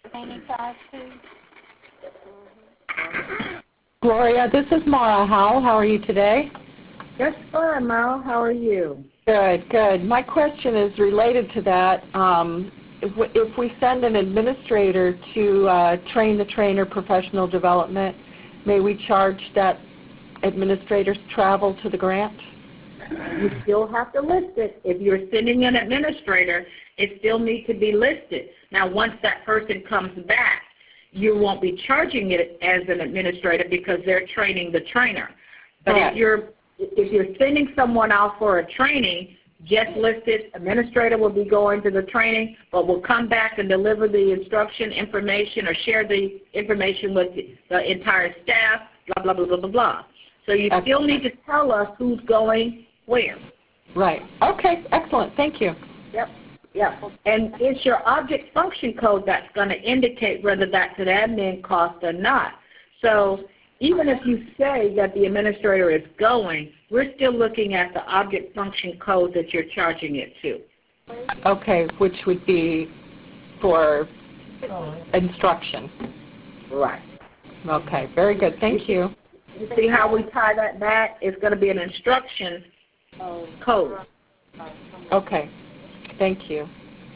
Gloria, this is Mara Howell. How are you today? Just fine, Mara. How are you? Good, good. My question is related to that. If we send an administrator to train the trainer professional development, may we charge that administrator's travel to the grant? You still have to list it. If you're sending an administrator, it still needs to be listed. Now, once that person comes back, you won't be charging it as an administrator because they're training the trainer. But if you're sending someone out for a training, just list it. Administrator will be going to the training, but will come back and deliver the instruction information or share the information with the entire staff, blah, blah, blah, blah, blah, blah. So you still need to tell us who's going where. Right. Okay. Excellent. Thank you. Yep. Yep. And it's your object function code that's going to indicate whether that's an admin cost or not. So even if you say that the administrator is going, we're still looking at the object function code that you're charging it to. Okay, which would be for instruction. Right. Okay, very good. Thank you. You see how we tie that back? It's going to be an instruction code. Okay, thank you.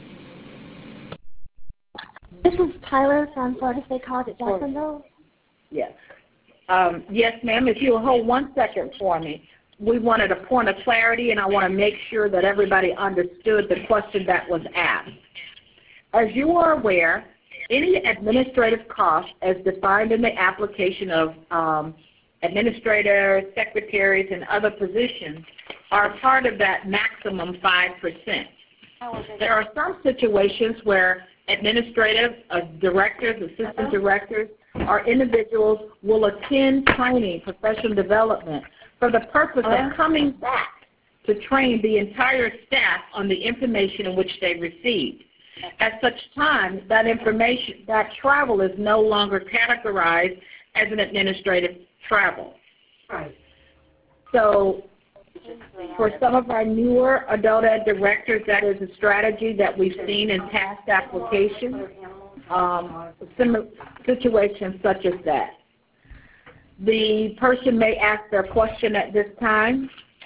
This is Tyler from Florida State College at Jacksonville. Yes. Yes, ma'am. If you'll hold 1 second for me. We wanted a point of clarity, and I want to make sure that everybody understood the question that was asked. As you are aware, any administrative costs as defined in the application of administrators, secretaries, and other positions are part of that maximum 5%. There are some situations where administrative directors, assistant directors, or individuals will attend training, professional development, for the purpose of coming back to train the entire staff on the information in which they received. At such time, that information, that travel is no longer categorized as an administrative travel. Right. So for some of our newer adult ed directors, that is a strategy that we've seen in past applications, similar situations such as that. The person may ask their question at this time.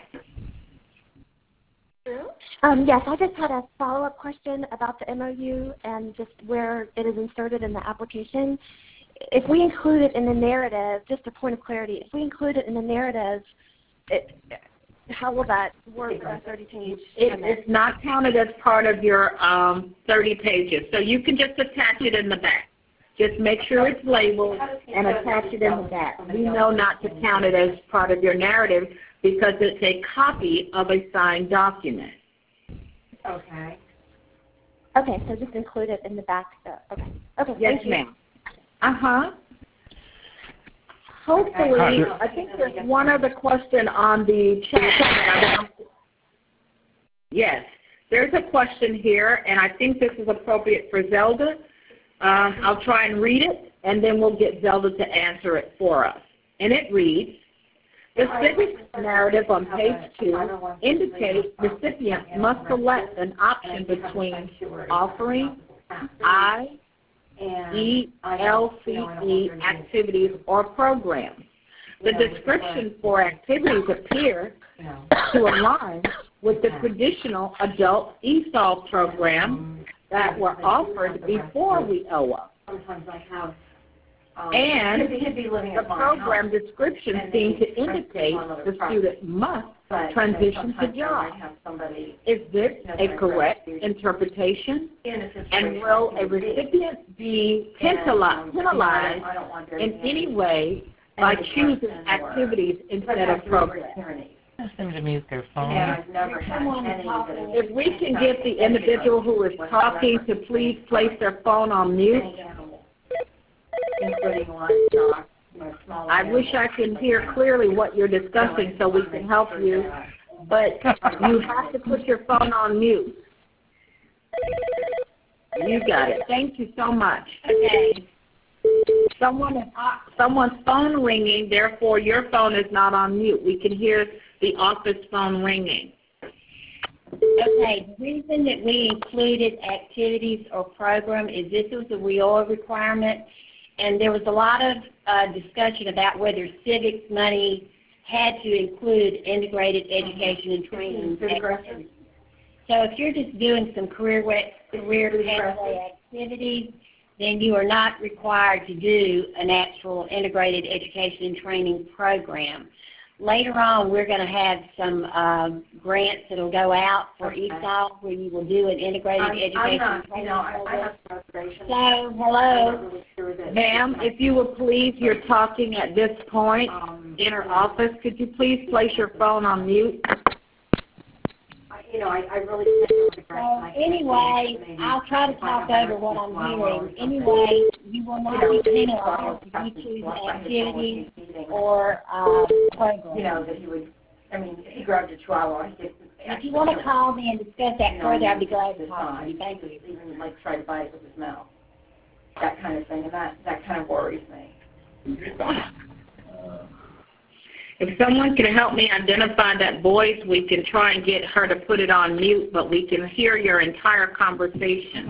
Yes, I just had a follow-up question about the MOU and just where it is inserted in the application. If we include it in the narrative, just a point of clarity, if we include it in the narrative, how will that work for a 30-page? It's not counted as part of your 30 pages, so you can just attach it in the back. Just make sure it's labeled and attach it in the back. We know not to count it as part of your narrative because it's a copy of a signed document. Okay. Okay, so just include it in the back. Okay. Okay. Yes, ma'am. Hopefully, I think there's one other question on the chat. Yes, there's a question here, and I think this is appropriate for Zelda. I'll try and read it, and then we'll get Zelda to answer it for us. And it reads, the civics narrative on page 2 indicates recipients must select an option between offering ELCE activities or programs. The description for activities appear to align with the traditional adult ESOL program that were offered before WIOA. And the program description seems to indicate the student must transition to jobs. Is this a correct interpretation? And will a recipient be penalized in any way by choosing activities instead of programs. Ask them to mute their phone. If we can get the individual who is talking to please place their phone on mute. I wish I could hear clearly what you're discussing so we can help you, but you have to put your phone on mute. You got it. Thank you so much. Okay. Someone's phone ringing, therefore your phone is not on mute. We can hear the office phone ringing. Okay, the reason that we included activities or program is this was a WIOA requirement, and there was a lot of discussion about whether civics money had to include integrated education and training activities. So if you're just doing some career pathway activities, then you are not required to do an actual integrated education and training program. Later on, we're going to have some grants that will go out for ESOL where you will do an integrated education and training program. So, hello. Ma'am, if you would please, you're talking at this point in our office. Could you please place your phone on mute? I really so anyway, I'll try to talk over what I'm hearing. Anyway, you will not be penalized if you choose activities or programs. That he would, he grabbed a chihuahua. If you want to call me and discuss that further, I'd be glad to talk to you. Thank you. Even try to bite it with his mouth. That kind of thing, and that kind of worries me. If someone can help me identify that voice, we can try and get her to put it on mute, but we can hear your entire conversation.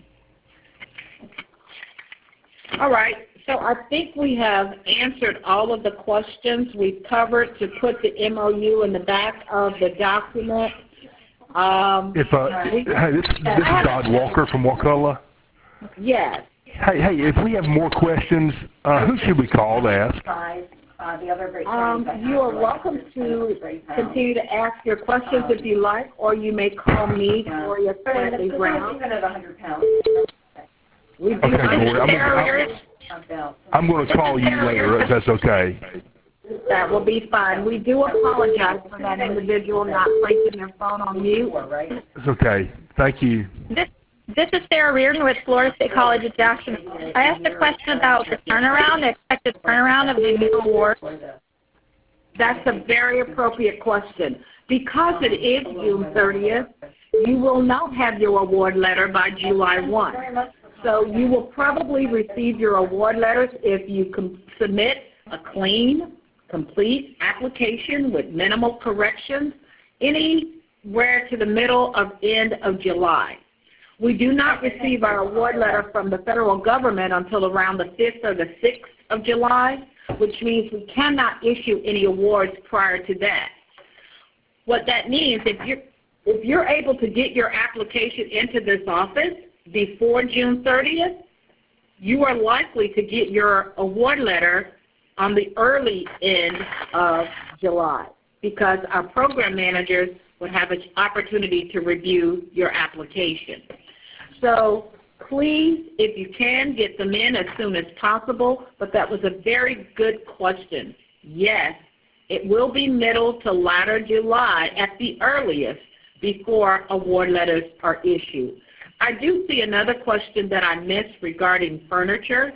All right, so I think we have answered all of the questions we've covered to put the MOU in the back of the document. Hey, this is Todd Walker from Wakulla. Yes. Hey, if we have more questions, who should we call to ask? You are welcome to continue to ask your questions if you like, or you may call me, Gloria Stanley Brown. Even at 100 pounds. We do I'm going to call you later, if that's okay. That will be fine. We do apologize for that individual not placing their phone on mute. It's okay. Thank you. This is Sarah Reardon with Florida State College of Jackson. I asked a question about the turnaround, the expected turnaround of the new awards. That's a very appropriate question. Because it is June 30th, you will not have your award letter by July 1. So you will probably receive your award letters if you submit a clean, complete application with minimal corrections anywhere to the middle of end of July. We do not receive our award letter from the federal government until around the 5th or the 6th of July, which means we cannot issue any awards prior to that. What that means, if you're able to get your application into this office before June 30th, you are likely to get your award letter on the early end of July because our program managers would have an opportunity to review your application. So please, if you can, get them in as soon as possible, but that was a very good question. Yes, it will be middle to latter July at the earliest before award letters are issued. I do see another question that I missed regarding furniture.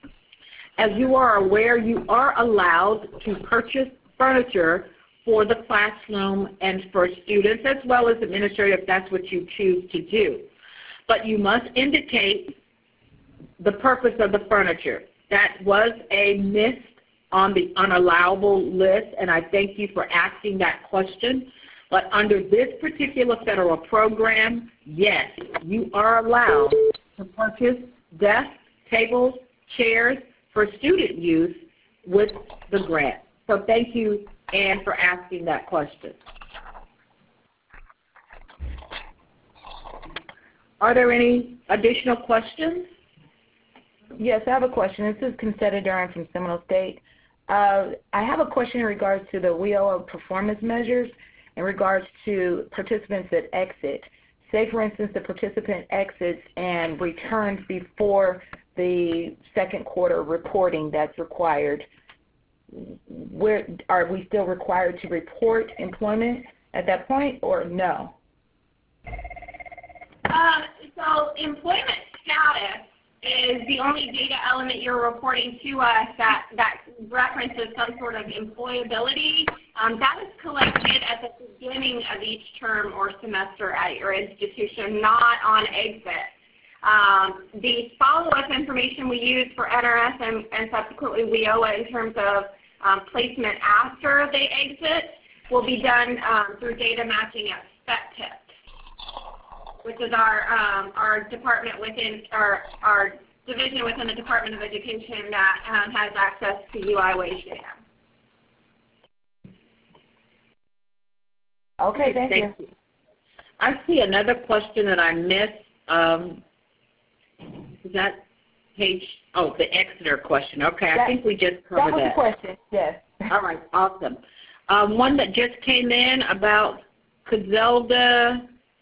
As you are aware, you are allowed to purchase furniture for the classroom and for students as well as administrators if that's what you choose to do. But you must indicate the purpose of the furniture. That was a miss on the unallowable list, and I thank you for asking that question. But under this particular federal program, yes, you are allowed to purchase desks, tables, chairs for student use with the grant. So thank you, Ann, for asking that question. Are there any additional questions? Yes, I have a question. This is Concetta Durham from Seminole State. I have a question in regards to the WIOA performance measures in regards to participants that exit. Say, for instance, the participant exits and returns before the second quarter reporting that's required. where are we still required to report employment at that point, or no? So employment status is the only data element you're reporting to us that references some sort of employability. That is collected at the beginning of each term or semester at your institution, not on exit. The follow-up information we use for NRS and subsequently WIOA in terms of placement after they exit will be done through data matching at SPECTIP, which is our department within our division within the Department of Education that has access to UI wage data. Okay, thank you. I see another question that I missed. Is that page? Oh, the Exeter question. Okay, I think we just covered that. That was the question, yes. All right, awesome. One that just came in about Zelda.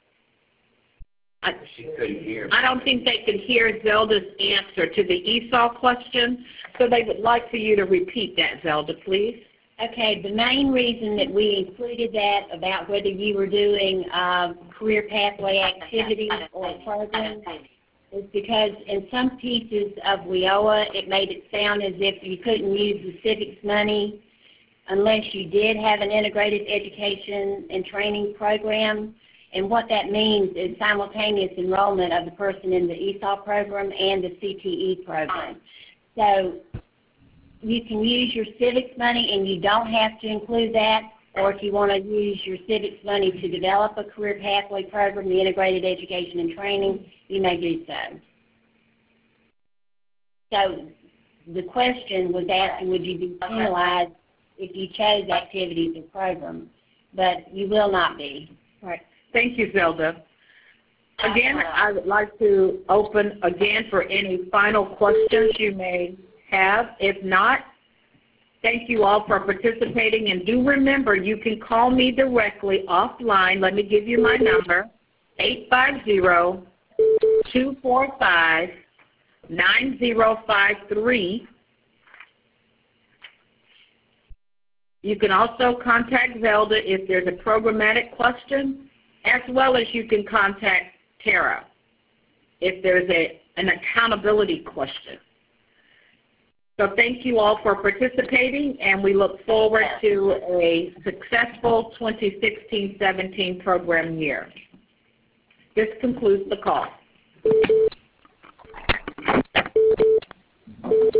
She couldn't hear. I don't think they could hear Zelda's answer to the ESOL question, so they would like for you to repeat that, Zelda, please. Okay, the main reason that we included that about whether you were doing career pathway activities or programs is because in some pieces of WIOA it made it sound as if you couldn't use the civics money unless you did have an integrated education and training program. And what that means is simultaneous enrollment of the person in the ESOL program and the CTE program. So you can use your civics money and you don't have to include that, or if you want to use your civics money to develop a career pathway program, the integrated education and training, you may do so. So the question was asking, would you be penalized if you chose activities or programs? But you will not be. All right. Thank you, Zelda. Again, I would like to open again for any final questions you may have. If not, thank you all for participating. And do remember, you can call me directly offline. Let me give you my number, 850-245-9053. You can also contact Zelda if there's a programmatic question, as well as you can contact Tara if there's an accountability question. So thank you all for participating, and we look forward to a successful 2016-17 program year. This concludes the call.